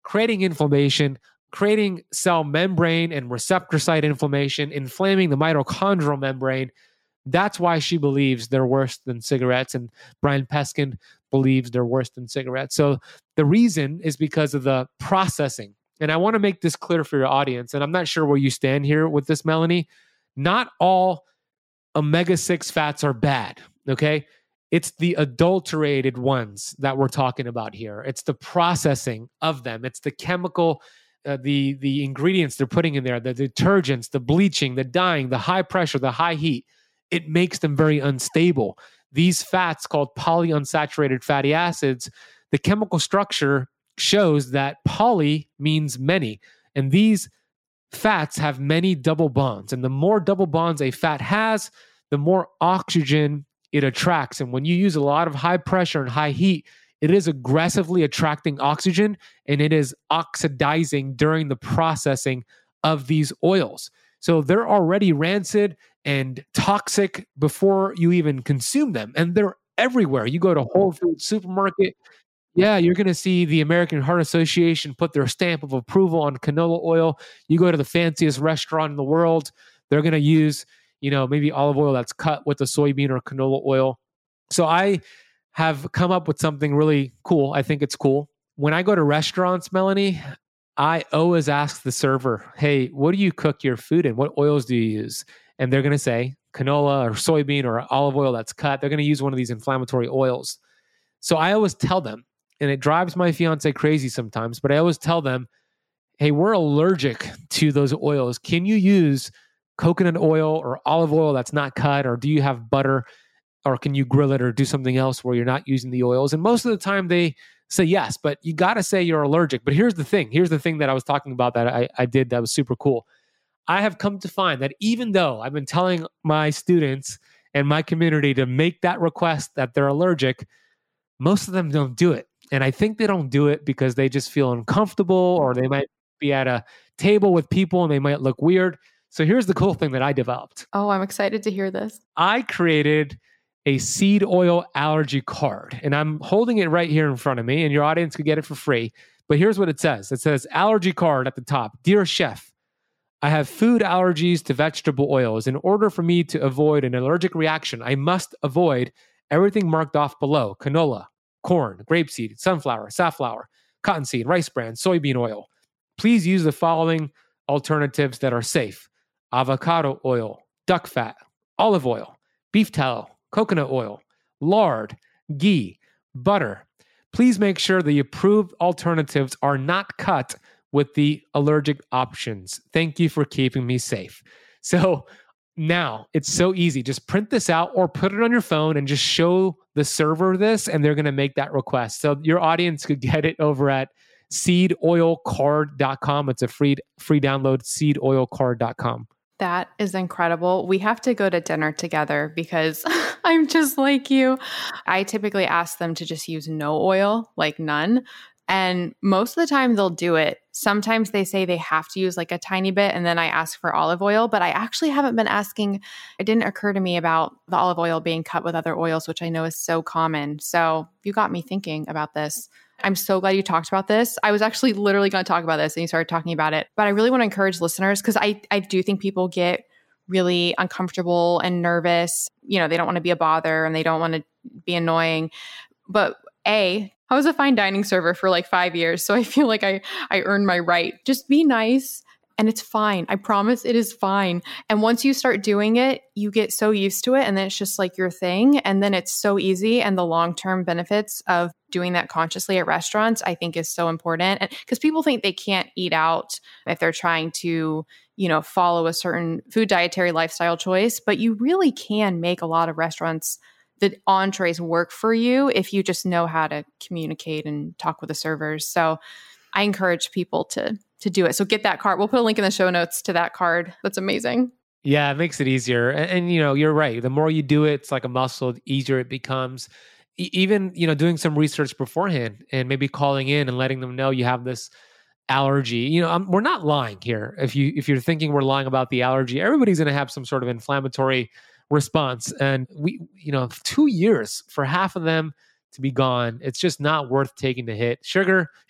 creating inflammation, creating cell membrane and receptor site inflammation, inflaming the mitochondrial membrane. That's why she believes they're worse than cigarettes, and Brian Peskin believes they're worse than cigarettes. So the reason is because of the processing. And I want to make this clear for your audience, and I'm not sure where you stand here with this, Melanie. Not all omega six fats are bad, okay? It's the adulterated ones that we're talking about here. It's the processing of them. It's the chemical, uh, the, the ingredients they're putting in there, the detergents, the bleaching, the dyeing, the high pressure, the high heat. It makes them very unstable. These fats called polyunsaturated fatty acids, the chemical structure shows that poly means many. And these fats have many double bonds. And the more double bonds a fat has, the more oxygen it attracts. And when you use a lot of high pressure and high heat, it is aggressively attracting oxygen and it is oxidizing during the processing of these oils. So they're already rancid and toxic before you even consume them. And they're everywhere. You go to Whole Foods supermarket, yeah, you're going to see the American Heart Association put their stamp of approval on canola oil. You go to the fanciest restaurant in the world, they're going to use, you know, maybe olive oil that's cut with the soybean or canola oil. So I have come up with something really cool. I think it's cool. When I go to restaurants, Melanie, I always ask the server, hey, what do you cook your food in? What oils do you use? And they're going to say canola or soybean or olive oil that's cut. They're going to use one of these inflammatory oils. So I always tell them, and it drives my fiance crazy sometimes, but I always tell them, hey, we're allergic to those oils. Can you use coconut oil or olive oil that's not cut? Or do you have butter? Or can you grill it or do something else where you're not using the oils? And most of the time they say yes, but you got to say you're allergic. But here's the thing. Here's the thing that I was talking about that I, I did that was super cool. I have come to find that even though I've been telling my students and my community to make that request that they're allergic, most of them don't do it. And I think they don't do it because they just feel uncomfortable, or they might be at a table with people and they might look weird. So here's the cool thing that I developed. Oh, I'm excited to hear this. I created a seed oil allergy card, and I'm holding it right here in front of me, and your audience could get it for free. But here's what it says. It says allergy card at the top. Dear chef, I have food allergies to vegetable oils. In order for me to avoid an allergic reaction, I must avoid everything marked off below: canola, corn, grapeseed, sunflower, safflower, cottonseed, rice bran, soybean oil. Please use the following alternatives that are safe: avocado oil, duck fat, olive oil, beef tallow, coconut oil, lard, ghee, butter. Please make sure the approved alternatives are not cut with the allergic options. Thank you for keeping me safe. So now it's so easy. Just print this out or put it on your phone and just show the server this, and they're going to make that request. So your audience could get it over at seed oil card dot com. It's a free free download, seed oil card dot com. That is incredible. We have to go to dinner together because I'm just like you. I typically ask them to just use no oil, like none. And most of the time they'll do it. Sometimes they say they have to use like a tiny bit, and then I ask for olive oil, but I actually haven't been asking. It didn't occur to me about the olive oil being cut with other oils, which I know is so common. So you got me thinking about this. I'm so glad you talked about this. I was actually literally going to talk about this and you started talking about it, but I really want to encourage listeners, because I, I do think people get really uncomfortable and nervous. You know, they don't want to be a bother and they don't want to be annoying. But A, I was a fine dining server for like five years. So I feel like I, I earned my right. Just be nice and it's fine. I promise it is fine. And once you start doing it, you get so used to it. And then it's just like your thing. And then it's so easy. And the long-term benefits of doing that consciously at restaurants, I think, is so important. And because people think they can't eat out if they're trying to, you know, follow a certain food dietary lifestyle choice, but you really can make a lot of restaurants, the entrees work for you if you just know how to communicate and talk with the servers. So I encourage people to to do it. So get that card. We'll put a link in the show notes to that card. That's amazing. Yeah, it makes it easier. And, and you know, you're right. The more you do it, it's like a muscle, the easier it becomes. E- even, you know, doing some research beforehand and maybe calling in and letting them know you have this allergy. You know, I'm, we're not lying here. If you if you're thinking we're lying about the allergy, everybody's going to have some sort of inflammatory response. And we, you know, two years for half of them to be gone, it's just not worth taking the hit. Sugar, sure.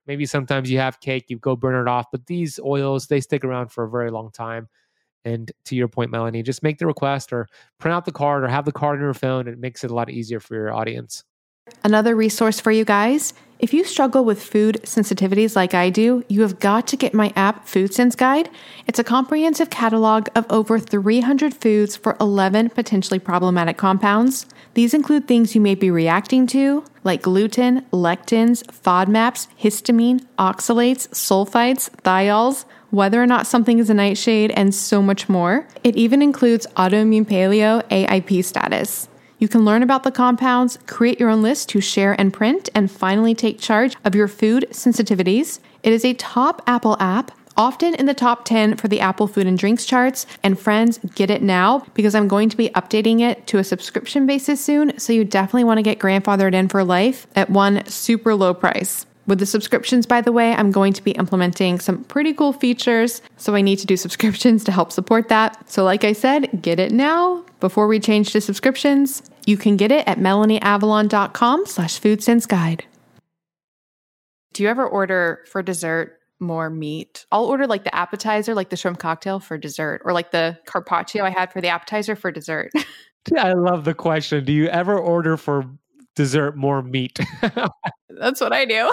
Maybe sometimes you have cake, you go burn it off, but these oils, they stick around for a very long time. And to your point, Melanie, just make the request or print out the card or have the card on your phone. It makes it a lot easier for your audience. Another resource for you guys. If you struggle with food sensitivities like I do, you have got to get my app Food Sense Guide. It's a comprehensive catalog of over three hundred foods for eleven potentially problematic compounds. These include things you may be reacting to, like gluten, lectins, FODMAPs, histamine, oxalates, sulfites, thiols, whether or not something is a nightshade, and so much more. It even includes autoimmune paleo A I P status. You can learn about the compounds, create your own list to share and print, and finally take charge of your food sensitivities. It is a top Apple app, often in the top ten for the Apple food and drinks charts. And friends, get it now because I'm going to be updating it to a subscription basis soon. So you definitely want to get grandfathered in for life at one super low price. With the subscriptions, by the way, I'm going to be implementing some pretty cool features, so I need to do subscriptions to help support that. So like I said, get it now before we change to subscriptions. You can get it at melanieavalon.com slash food sense guide. Do you ever order for dessert more meat? I'll order like the appetizer, like the shrimp cocktail for dessert, or like the carpaccio I had for the appetizer for dessert. I love the question. Do you ever order for dessert more meat? That's what I do.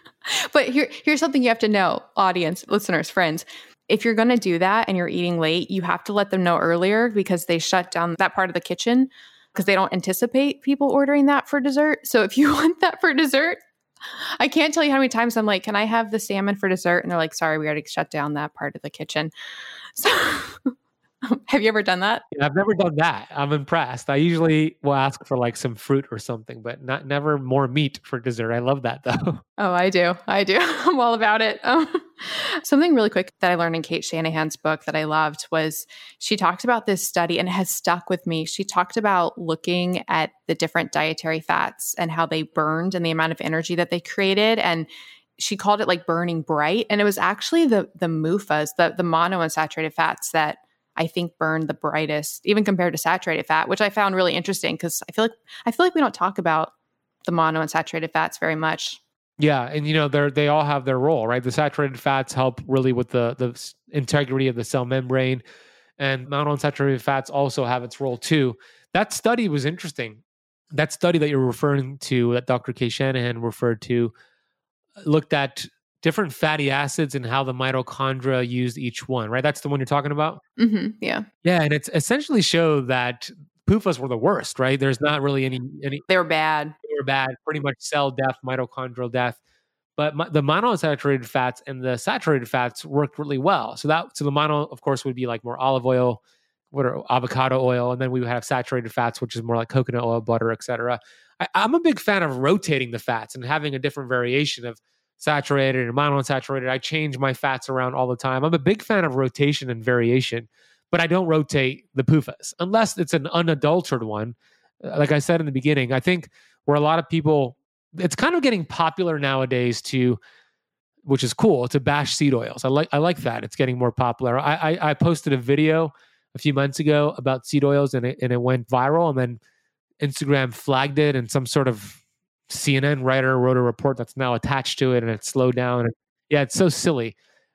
But here, here's something you have to know, audience, listeners, friends. If you're going to do that and you're eating late, you have to let them know earlier because they shut down that part of the kitchen because they don't anticipate people ordering that for dessert. So if you want that for dessert, I can't tell you how many times I'm like, can I have the salmon for dessert? And they're like, sorry, we already shut down that part of the kitchen. So have you ever done that? Yeah, I've never done that. I'm impressed. I usually will ask for like some fruit or something, but not never more meat for dessert. I love that though. Oh, I do. I do. I'm all about it. Um, something really quick that I learned in Kate Shanahan's book that I loved was she talked about this study and it has stuck with me. She talked about looking at the different dietary fats and how they burned and the amount of energy that they created. And she called it like burning bright. And it was actually the the M U F As, the, the monounsaturated fats that I think burned the brightest, even compared to saturated fat, which I found really interesting because I feel like I feel like we don't talk about the monounsaturated fats very much. Yeah, and you know they they all have their role, right? The saturated fats help really with the the integrity of the cell membrane, and monounsaturated fats also have its role too. That study was interesting. That study that you're referring to, that Doctor Kate Shanahan referred to, looked at different fatty acids and how the mitochondria used each one, right? That's the one you're talking about? Mm-hmm, yeah. Yeah, and it's essentially showed that P U F As were the worst, right? There's not really any... any they were bad. They were bad, pretty much cell death, mitochondrial death. But my, the monounsaturated fats and the saturated fats worked really well. So that, so the mono, of course, would be like more olive oil, what are avocado oil, and then we would have saturated fats, which is more like coconut oil, butter, et cetera. I, I'm a big fan of rotating the fats and having a different variation of saturated and monounsaturated. I change my fats around all the time. I'm a big fan of rotation and variation, but I don't rotate the P U F As unless it's an unadulterated one. Like I said in the beginning, I think where a lot of people, it's kind of getting popular nowadays to, which is cool, to bash seed oils. I like I like that. It's getting more popular. I I, I posted a video a few months ago about seed oils and it, and it went viral, and then Instagram flagged it, and some sort of C N N writer wrote a report that's now attached to it, and it slowed down. And yeah, it's so silly.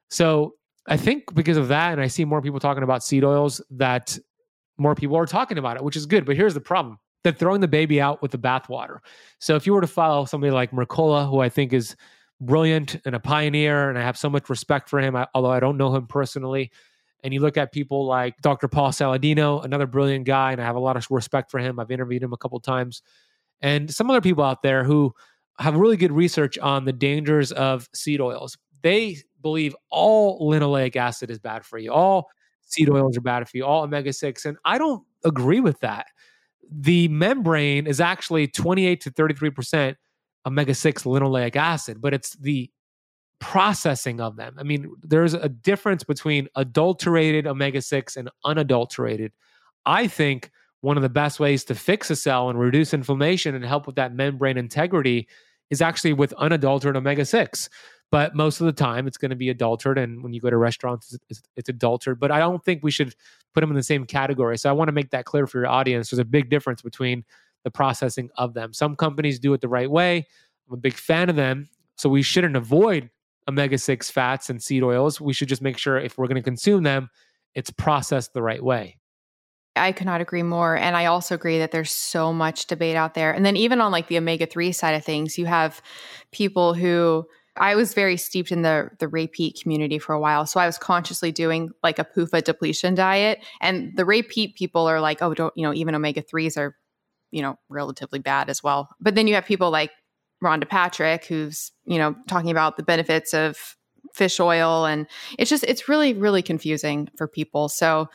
So I think because of that, and I see more people talking about seed oils, that more people are talking about it, which is good. But here's the problem. They're throwing the baby out with the bathwater. So if you were to follow somebody like Mercola, who I think is brilliant and a pioneer, and I have so much respect for him, although I don't know him personally, and you look at people like Doctor Paul Saladino, another brilliant guy, and I have a lot of respect for him. I've interviewed him a couple of times. And some other people out there who have really good research on the dangers of seed oils. They believe all linoleic acid is bad for you. All seed oils are bad for you, all omega six. And I don't agree with that. The membrane is actually twenty-eight to thirty-three percent omega six linoleic acid, but it's the processing of them. I mean, there's a difference between adulterated omega six and unadulterated. I think one of the best ways to fix a cell and reduce inflammation and help with that membrane integrity is actually with unadulterated omega six. But most of the time, it's going to be adulterated. And when you go to restaurants, it's, it's adulterated. But I don't think we should put them in the same category. So I want to make that clear for your audience. There's a big difference between the processing of them. Some companies do it the right way. I'm a big fan of them. So we shouldn't avoid omega six fats and seed oils. We should just make sure if we're going to consume them, it's processed the right way. I could not agree more. And I also agree that there's so much debate out there. And then even on like the omega three side of things, you have people who, I was very steeped in the the repeat community for a while. So I was consciously doing like a P U F A depletion diet. And the repeat people are like, oh, don't, you know, even omega threes are, you know, relatively bad as well. But then you have people like Rhonda Patrick, who's, you know, talking about the benefits of fish oil. And it's just, it's really, really confusing for people. So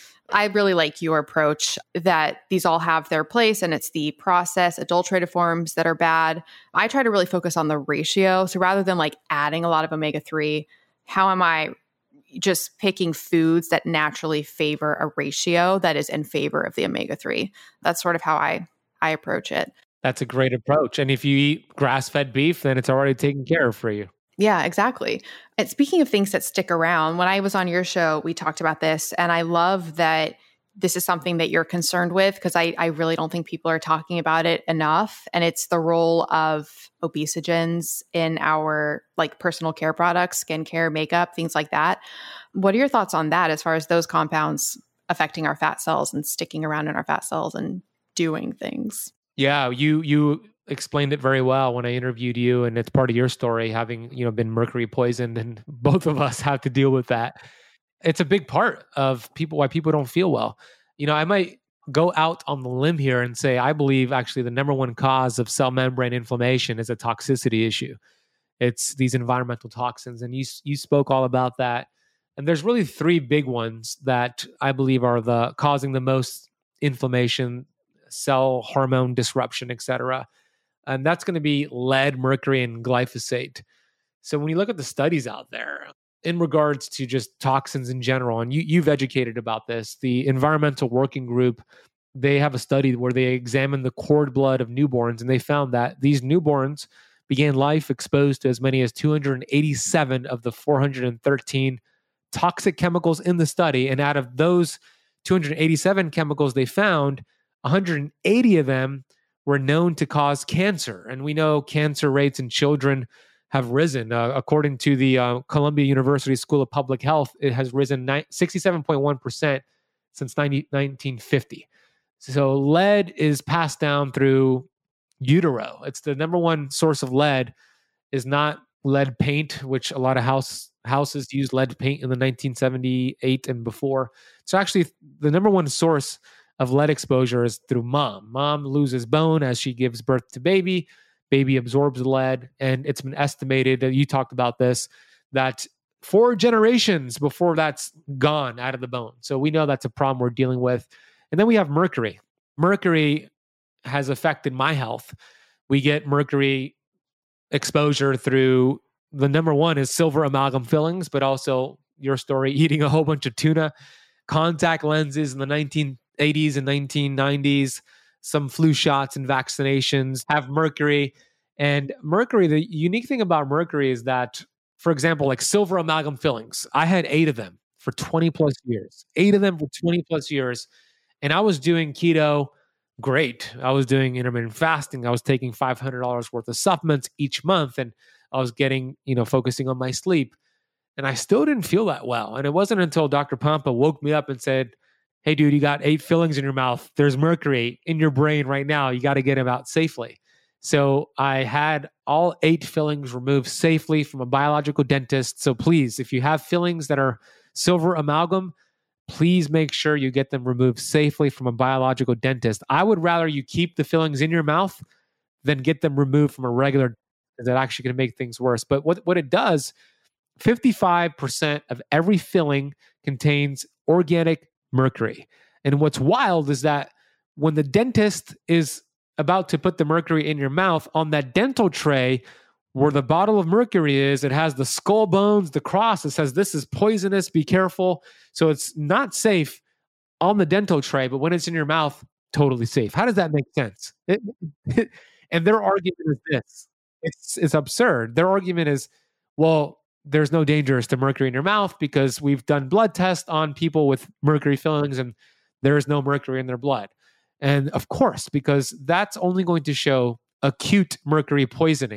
I really like your approach that these all have their place and it's the processed adulterated forms that are bad. I try to really focus on the ratio. So rather than like adding a lot of omega three, how am I just picking foods that naturally favor a ratio that is in favor of the omega three? That's sort of how I, I approach it. That's a great approach. And if you eat grass-fed beef, then it's already taken care of for you. Yeah, exactly. And speaking of things that stick around, when I was on your show, we talked about this, and I love that this is something that you're concerned with because I, I really don't think people are talking about it enough. And it's the role of obesogens in our like personal care products, skincare, makeup, things like that. What are your thoughts on that as far as those compounds affecting our fat cells and sticking around in our fat cells and doing things? Yeah, you you explained it very well when I interviewed you, and it's part of your story, having you know been mercury poisoned, and both of us have to deal with that. It's a big part of people why people don't feel well. You know, I might go out on the limb here and say I believe actually the number one cause of cell membrane inflammation is a toxicity issue. It's these environmental toxins, and you you spoke all about that. And there's really three big ones that I believe are the causing the most inflammation, cell hormone disruption, et cetera. And that's going to be lead, mercury, and glyphosate. So when you look at the studies out there in regards to just toxins in general, and you, you've educated about this, the Environmental Working Group, they have a study where they examined the cord blood of newborns, and they found that these newborns began life exposed to as many as two hundred eighty-seven of the four hundred thirteen toxic chemicals in the study. And out of those two hundred eighty-seven chemicals they found, one hundred eighty of them were known to cause cancer. And we know cancer rates in children have risen. Uh, according to the uh, Columbia University School of Public Health, it has risen sixty-seven point one percent since nineteen fifty. So lead is passed down through utero. It's the number one source of lead is not lead paint, which a lot of house houses used lead paint in the nineteen seventy-eight and before. So actually the number one source of lead exposure is through mom. Mom loses bone as she gives birth to baby. Baby absorbs lead. And it's been estimated that you talked about this, that four generations before that's gone out of the bone. So we know that's a problem we're dealing with. And then we have mercury. Mercury has affected my health. We get mercury exposure through the number one is silver amalgam fillings, but also your story, eating a whole bunch of tuna, contact lenses in the nineteen eighties and nineteen nineties, some flu shots and vaccinations have mercury. And mercury, the unique thing about mercury is that, for example, like silver amalgam fillings, I had eight of them for twenty plus years, eight of them for twenty plus years. And I was doing keto great. I was doing intermittent fasting. I was taking five hundred dollars worth of supplements each month. And I was getting, you know, focusing on my sleep. And I still didn't feel that well. And it wasn't until Doctor Pompa woke me up and said, hey, dude, you got eight fillings in your mouth. There's mercury in your brain right now. You got to get them out safely. So I had all eight fillings removed safely from a biological dentist. So please, if you have fillings that are silver amalgam, please make sure you get them removed safely from a biological dentist. I would rather you keep the fillings in your mouth than get them removed from a regular, because that actually can make things worse. But what, what it does, fifty-five percent of every filling contains organic mercury. And what's wild is that when the dentist is about to put the mercury in your mouth, on that dental tray where the bottle of mercury is, it has the skull bones, the cross. It says, this is poisonous, be careful. So it's not safe on the dental tray, but when it's in your mouth, totally safe. How does that make sense? It, it, and their argument is this. It's, it's absurd. Their argument is, well, there's no dangers to mercury in your mouth because we've done blood tests on people with mercury fillings and there is no mercury in their blood. And of course, because that's only going to show acute mercury poisoning.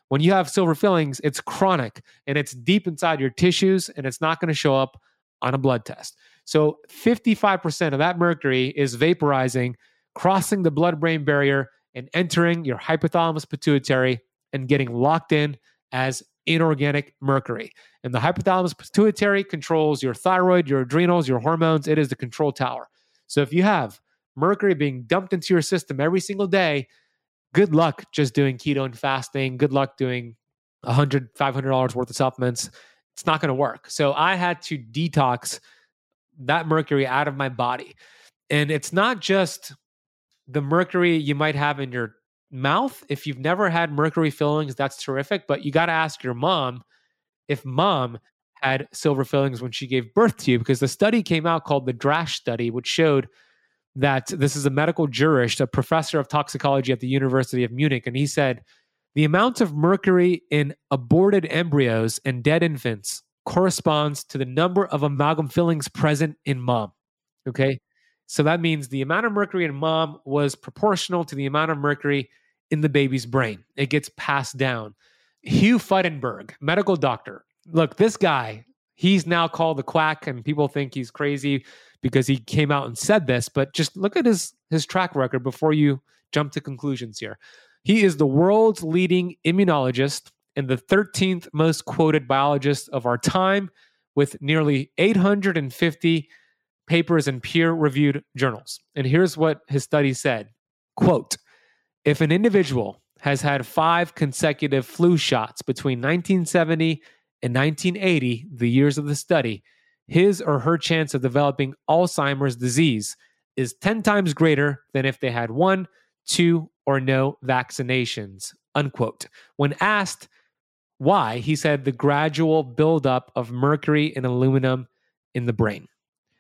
When you have silver fillings, it's chronic and it's deep inside your tissues and it's not going to show up on a blood test. So fifty-five percent of that mercury is vaporizing, crossing the blood-brain barrier and entering your hypothalamus pituitary and getting locked in as inorganic mercury. And the hypothalamus pituitary controls your thyroid, your adrenals, your hormones. It is the control tower. So if you have mercury being dumped into your system every single day, good luck just doing keto and fasting. Good luck doing one hundred dollars, five hundred dollars worth of supplements. It's not going to work. So I had to detox that mercury out of my body. And it's not just the mercury you might have in your mouth. If you've never had mercury fillings, that's terrific. But you got to ask your mom if mom had silver fillings when she gave birth to you, because the study came out called the DRASH study, which showed that this is a medical jurist, a professor of toxicology at the University of Munich. And he said, the amount of mercury in aborted embryos and dead infants corresponds to the number of amalgam fillings present in mom. Okay. So that means the amount of mercury in mom was proportional to the amount of mercury in the baby's brain. It gets passed down. Hugh Fudenberg, medical doctor. Look, this guy, he's now called the quack and people think he's crazy because he came out and said this, but just look at his, his track record before you jump to conclusions here. He is the world's leading immunologist and the thirteenth most quoted biologist of our time, with nearly eight hundred fifty papers in peer-reviewed journals. And here's what his study said, quote, if an individual has had five consecutive flu shots between nineteen seventy and nineteen eighty, the years of the study, his or her chance of developing Alzheimer's disease is ten times greater than if they had one, two, or no vaccinations, unquote. When asked why, he said the gradual buildup of mercury and aluminum in the brain.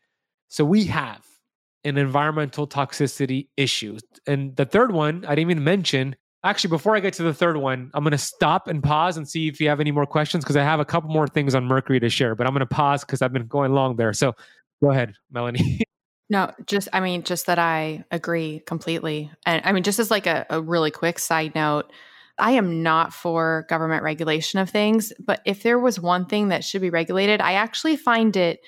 So we have an environmental toxicity issue. And the third one, I didn't even mention. Actually, before I get to the third one, I'm going to stop and pause and see if you have any more questions, because I have a couple more things on mercury to share, but I'm going to pause because I've been going long there. So go ahead, Melanie. No, just, I mean, just that I agree completely. And I mean, just as like a, a really quick side note, I am not for government regulation of things, but if there was one thing that should be regulated, I actually find it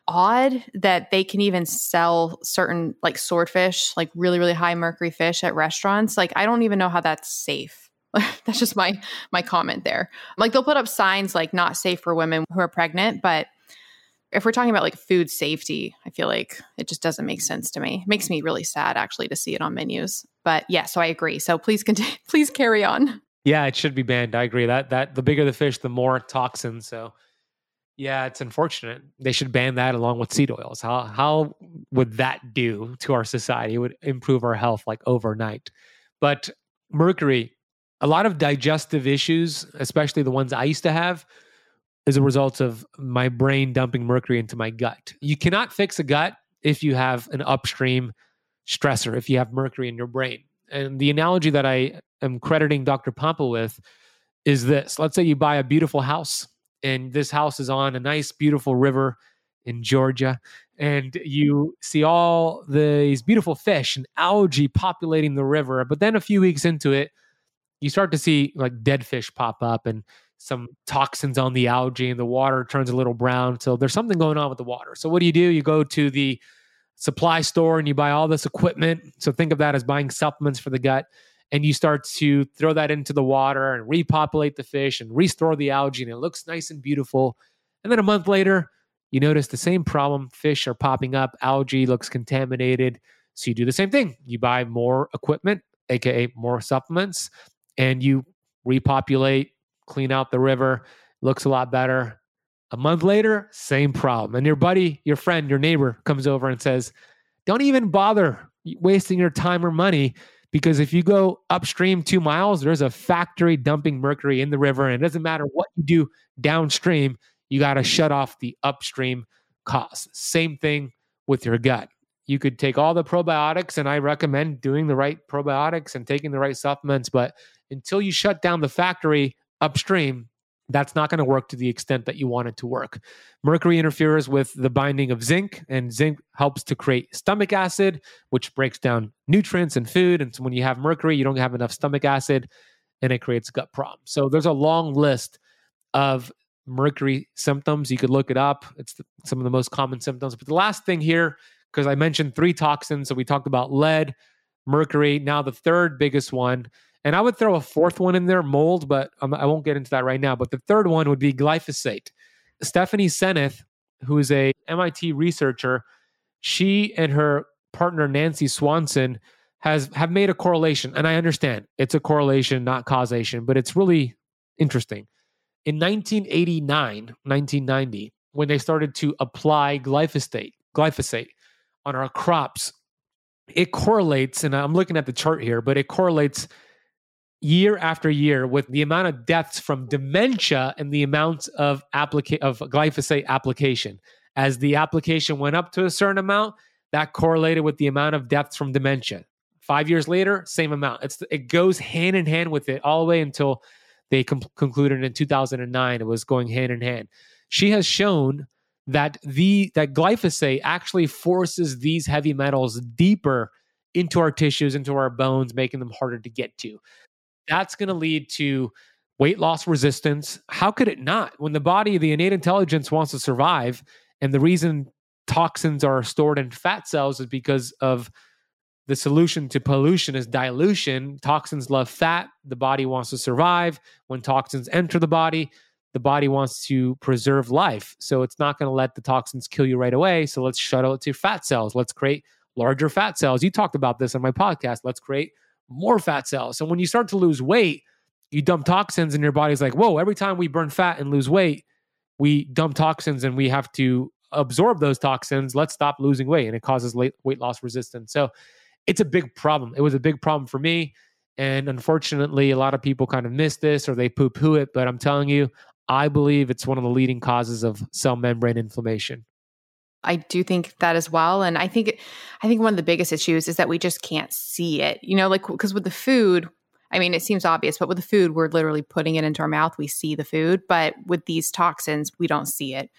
odd that they can even sell certain like swordfish, like really, really high mercury fish at restaurants. Like, I don't even know how that's safe. That's just my, my comment there. Like, they'll put up signs like not safe for women who are pregnant, but if we're talking about like food safety, I feel like it just doesn't make sense to me. It makes me really sad actually to see it on menus. But yeah, so I agree. So please continue, please carry on. Yeah, it should be banned. I agree. That that the bigger the fish, the more toxins. So yeah, it's unfortunate. They should ban that along with seed oils. How how would that do to our society? It would improve our health like overnight. But mercury, a lot of digestive issues, especially the ones I used to have, is a result of my brain dumping mercury into my gut. You cannot fix a gut if you have an upstream stressor, if you have mercury in your brain. And the analogy that I am crediting Doctor Pompa with is this. Let's say you buy a beautiful house, and this house is on a nice, beautiful river in Georgia, and you see all these beautiful fish and algae populating the river. But then a few weeks into it, you start to see like dead fish pop up and some toxins on the algae, and the water turns a little brown. So there's something going on with the water. So what do you do? You go to the supply store and you buy all this equipment. So think of that as buying supplements for the gut. And you start to throw that into the water and repopulate the fish and restore the algae, and it looks nice and beautiful. And then a month later, you notice the same problem. Fish are popping up. Algae looks contaminated. So you do the same thing. You buy more equipment, aka more supplements, and you repopulate, clean out the river, looks a lot better. A month later, same problem. And your buddy, your friend, your neighbor comes over and says, don't even bother wasting your time or money, because if you go upstream two miles, there's a factory dumping mercury in the river. And it doesn't matter what you do downstream, you got to shut off the upstream costs. Same thing with your gut. You could take all the probiotics, and I recommend doing the right probiotics and taking the right supplements. But until you shut down the factory upstream, that's not going to work to the extent that you want it to work. Mercury interferes with the binding of zinc, and zinc helps to create stomach acid, which breaks down nutrients in food. And so when you have mercury, you don't have enough stomach acid. and it creates gut problems. So there's a long list of mercury symptoms. You could look it up. It's the, some of the most common symptoms. But the last thing here, because I mentioned three toxins, so we talked about lead, mercury, now the third biggest one, and I would throw a fourth one in there, mold, but um, I won't get into that right now. But the third one would be glyphosate. Stephanie Seneff, who is a M I T researcher, she and her partner Nancy Swanson has have made a correlation, and I understand it's a correlation, not causation, but it's really interesting. In nineteen eighty-nine, nineteen ninety, when they started to apply glyphosate, glyphosate on our crops, it correlates, and I'm looking at the chart here, but it correlates year after year with the amount of deaths from dementia and the amount of applica- of glyphosate application. As the application went up to a certain amount, that correlated with the amount of deaths from dementia. Five years later, same amount. It's it goes hand in hand with it all the way until they com- concluded in two thousand nine. It was going hand in hand. She has shown that the that glyphosate actually forces these heavy metals deeper into our tissues, into our bones, making them harder to get to. That's going to lead to weight loss resistance. How could it not? When the body, the innate intelligence wants to survive, and the reason toxins are stored in fat cells is because of the solution to pollution is dilution. Toxins love fat. The body wants to survive. When toxins enter the body, the body wants to preserve life. So it's not going to let the toxins kill you right away. So let's shuttle it to fat cells. Let's create larger fat cells. You talked about this on my podcast. Let's create more fat cells. So when you start to lose weight, you dump toxins and your body's like, whoa, every time we burn fat and lose weight, we dump toxins and we have to absorb those toxins. Let's stop losing weight. And it causes weight loss resistance. So it's a big problem. It was a big problem for me. And unfortunately, a lot of people kind of miss this or they poo-poo it. But I'm telling you, I believe it's one of the leading causes of cell membrane inflammation. I do think that as well. And I think, I think one of the biggest issues is that we just can't see it, you know, like, because with the food, I mean, it seems obvious, but with the food, we're literally putting it into our mouth. We see the food, but with these toxins, we don't see it.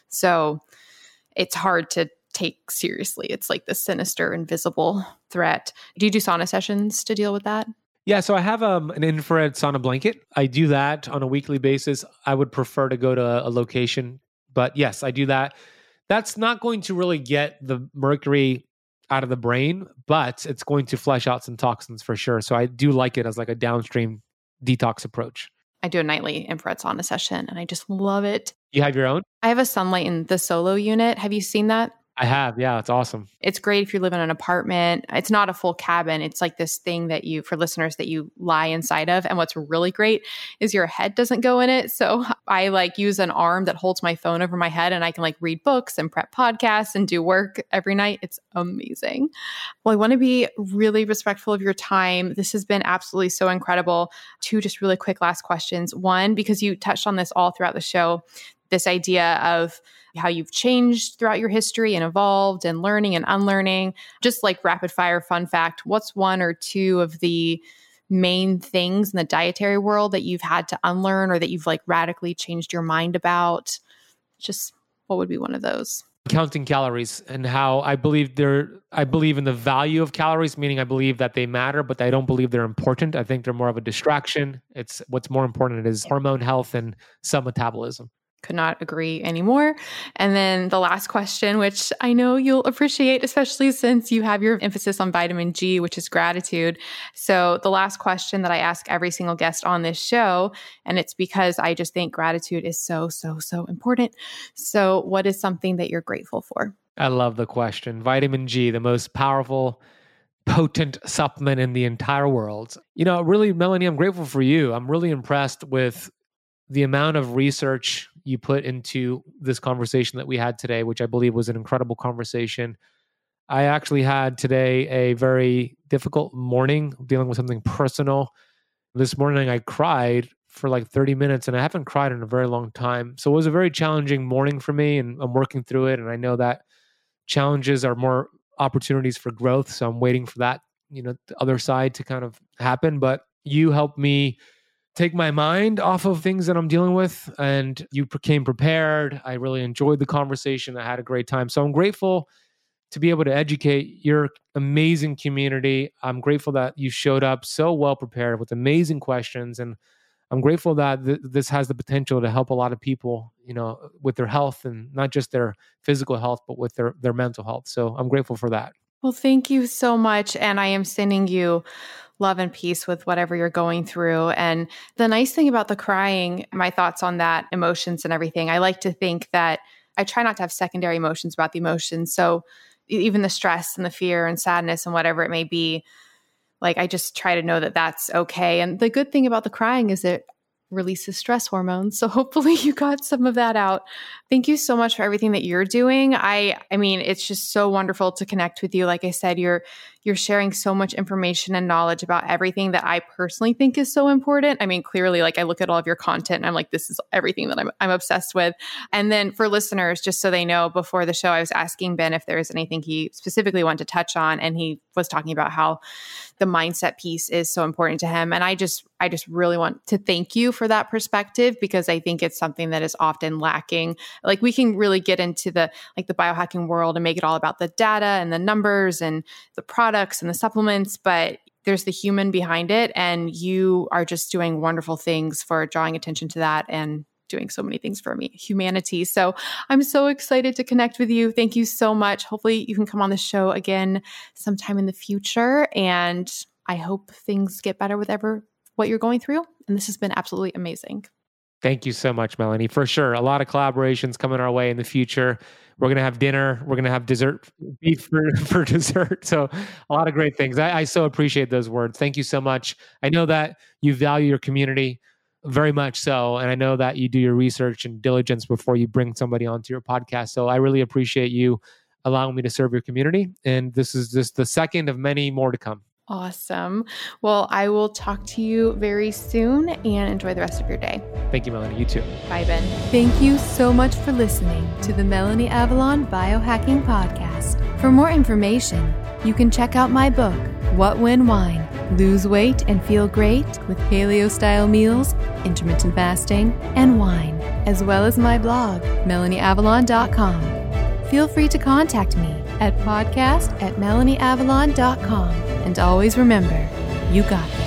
So it's hard to take seriously. It's like this sinister, invisible threat. Do you do sauna sessions to deal with that? Yeah, so I have um, an infrared sauna blanket. I do that on a weekly basis. I would prefer to go to a location, but yes, I do that. That's not going to really get the mercury out of the brain, but it's going to flush out some toxins for sure. So I do like it as like a downstream detox approach. I do a nightly infrared sauna session and I just love it. You have your own? I have a Sunlight in the Solo unit. Have you seen that? I have. Yeah, it's awesome. It's great if you live in an apartment. It's not a full cabin. It's like this thing that you, for listeners, that you lie inside of. And what's really great is your head doesn't go in it. So I like use an arm that holds my phone over my head and I can like read books and prep podcasts and do work every night. It's amazing. Well, I want to be really respectful of your time. This has been absolutely so incredible. Two just really quick last questions. One, because you touched on this all throughout the show, this idea of how you've changed throughout your history and evolved and learning and unlearning. Just like rapid fire fun fact, what's one or two of the main things in the dietary world that you've had to unlearn or that you've like radically changed your mind about? Just what would be one of those? Counting calories and how I believe they're, I believe in the value of calories, meaning I believe that they matter, but I don't believe they're important. I think they're more of a distraction. It's what's more important is hormone health and cell metabolism. Could not agree anymore. And then the last question, which I know you'll appreciate, especially since you have your emphasis on vitamin G, which is gratitude. So the last question that I ask every single guest on this show, and it's because I just think gratitude is so, so, so important. So what is something that you're grateful for? I love the question. Vitamin G, the most powerful, potent supplement in the entire world. You know, really, Melanie, I'm grateful for you. I'm really impressed with the amount of research you put into this conversation that we had today, which I believe was an incredible conversation. I actually had today a very difficult morning dealing with something personal. This morning I cried for like thirty minutes and I haven't cried in a very long time. So it was a very challenging morning for me and I'm working through it. And I know that challenges are more opportunities for growth. So I'm waiting for that, you know, the other side to kind of happen. But you helped me take my mind off of things that I'm dealing with and you came prepared. I really enjoyed the conversation. I had a great time. So I'm grateful to be able to educate your amazing community. I'm grateful that you showed up so well prepared with amazing questions. And I'm grateful that th- this has the potential to help a lot of people, you know, with their health, and not just their physical health, but with their, their mental health. So I'm grateful for that. Well, thank you so much. And I am sending you love and peace with whatever you're going through. And the nice thing about the crying, my thoughts on that, emotions and everything, I like to think that I try not to have secondary emotions about the emotions. So even the stress and the fear and sadness and whatever it may be, like I just try to know that that's okay. And the good thing about the crying is it releases stress hormones. So hopefully you got some of that out. Thank you so much for everything that you're doing. I I mean, it's just so wonderful to connect with you. Like I said, you're you're sharing so much information and knowledge about everything that I personally think is so important. I mean, clearly, like I look at all of your content and I'm like, this is everything that I'm I'm obsessed with. And then for listeners, just so they know, before the show, I was asking Ben if there was anything he specifically wanted to touch on, and he was talking about how the mindset piece is so important to him. And I just I just really want to thank you for that perspective, because I think it's something that is often lacking. Like we can really get into the like the biohacking world and make it all about the data and the numbers and the products and the supplements, but there's the human behind it. And you are just doing wonderful things for drawing attention to that and doing so many things for me, humanity. So I'm so excited to connect with you. Thank you so much. Hopefully you can come on the show again sometime in the future. And I hope things get better with ever what you're going through. And this has been absolutely amazing. Thank you so much, Melanie. For sure. A lot of collaborations coming our way in the future. We're going to have dinner. We're going to have dessert, beef for, for dessert. So a lot of great things. I, I so appreciate those words. Thank you so much. I know that you value your community very much so. And I know that you do your research and diligence before you bring somebody onto your podcast. So I really appreciate you allowing me to serve your community. And this is just the second of many more to come. Awesome. Well, I will talk to you very soon, and enjoy the rest of your day. Thank you, Melanie. You too. Bye, Ben. Thank you so much for listening to the Melanie Avalon Biohacking Podcast. For more information, you can check out my book, What When Wine? Lose Weight and Feel Great with Paleo-Style Meals, Intermittent Fasting, and Wine, as well as my blog, melanie avalon dot com. Feel free to contact me at podcast at melanie avalon dot com. And always remember, you got this.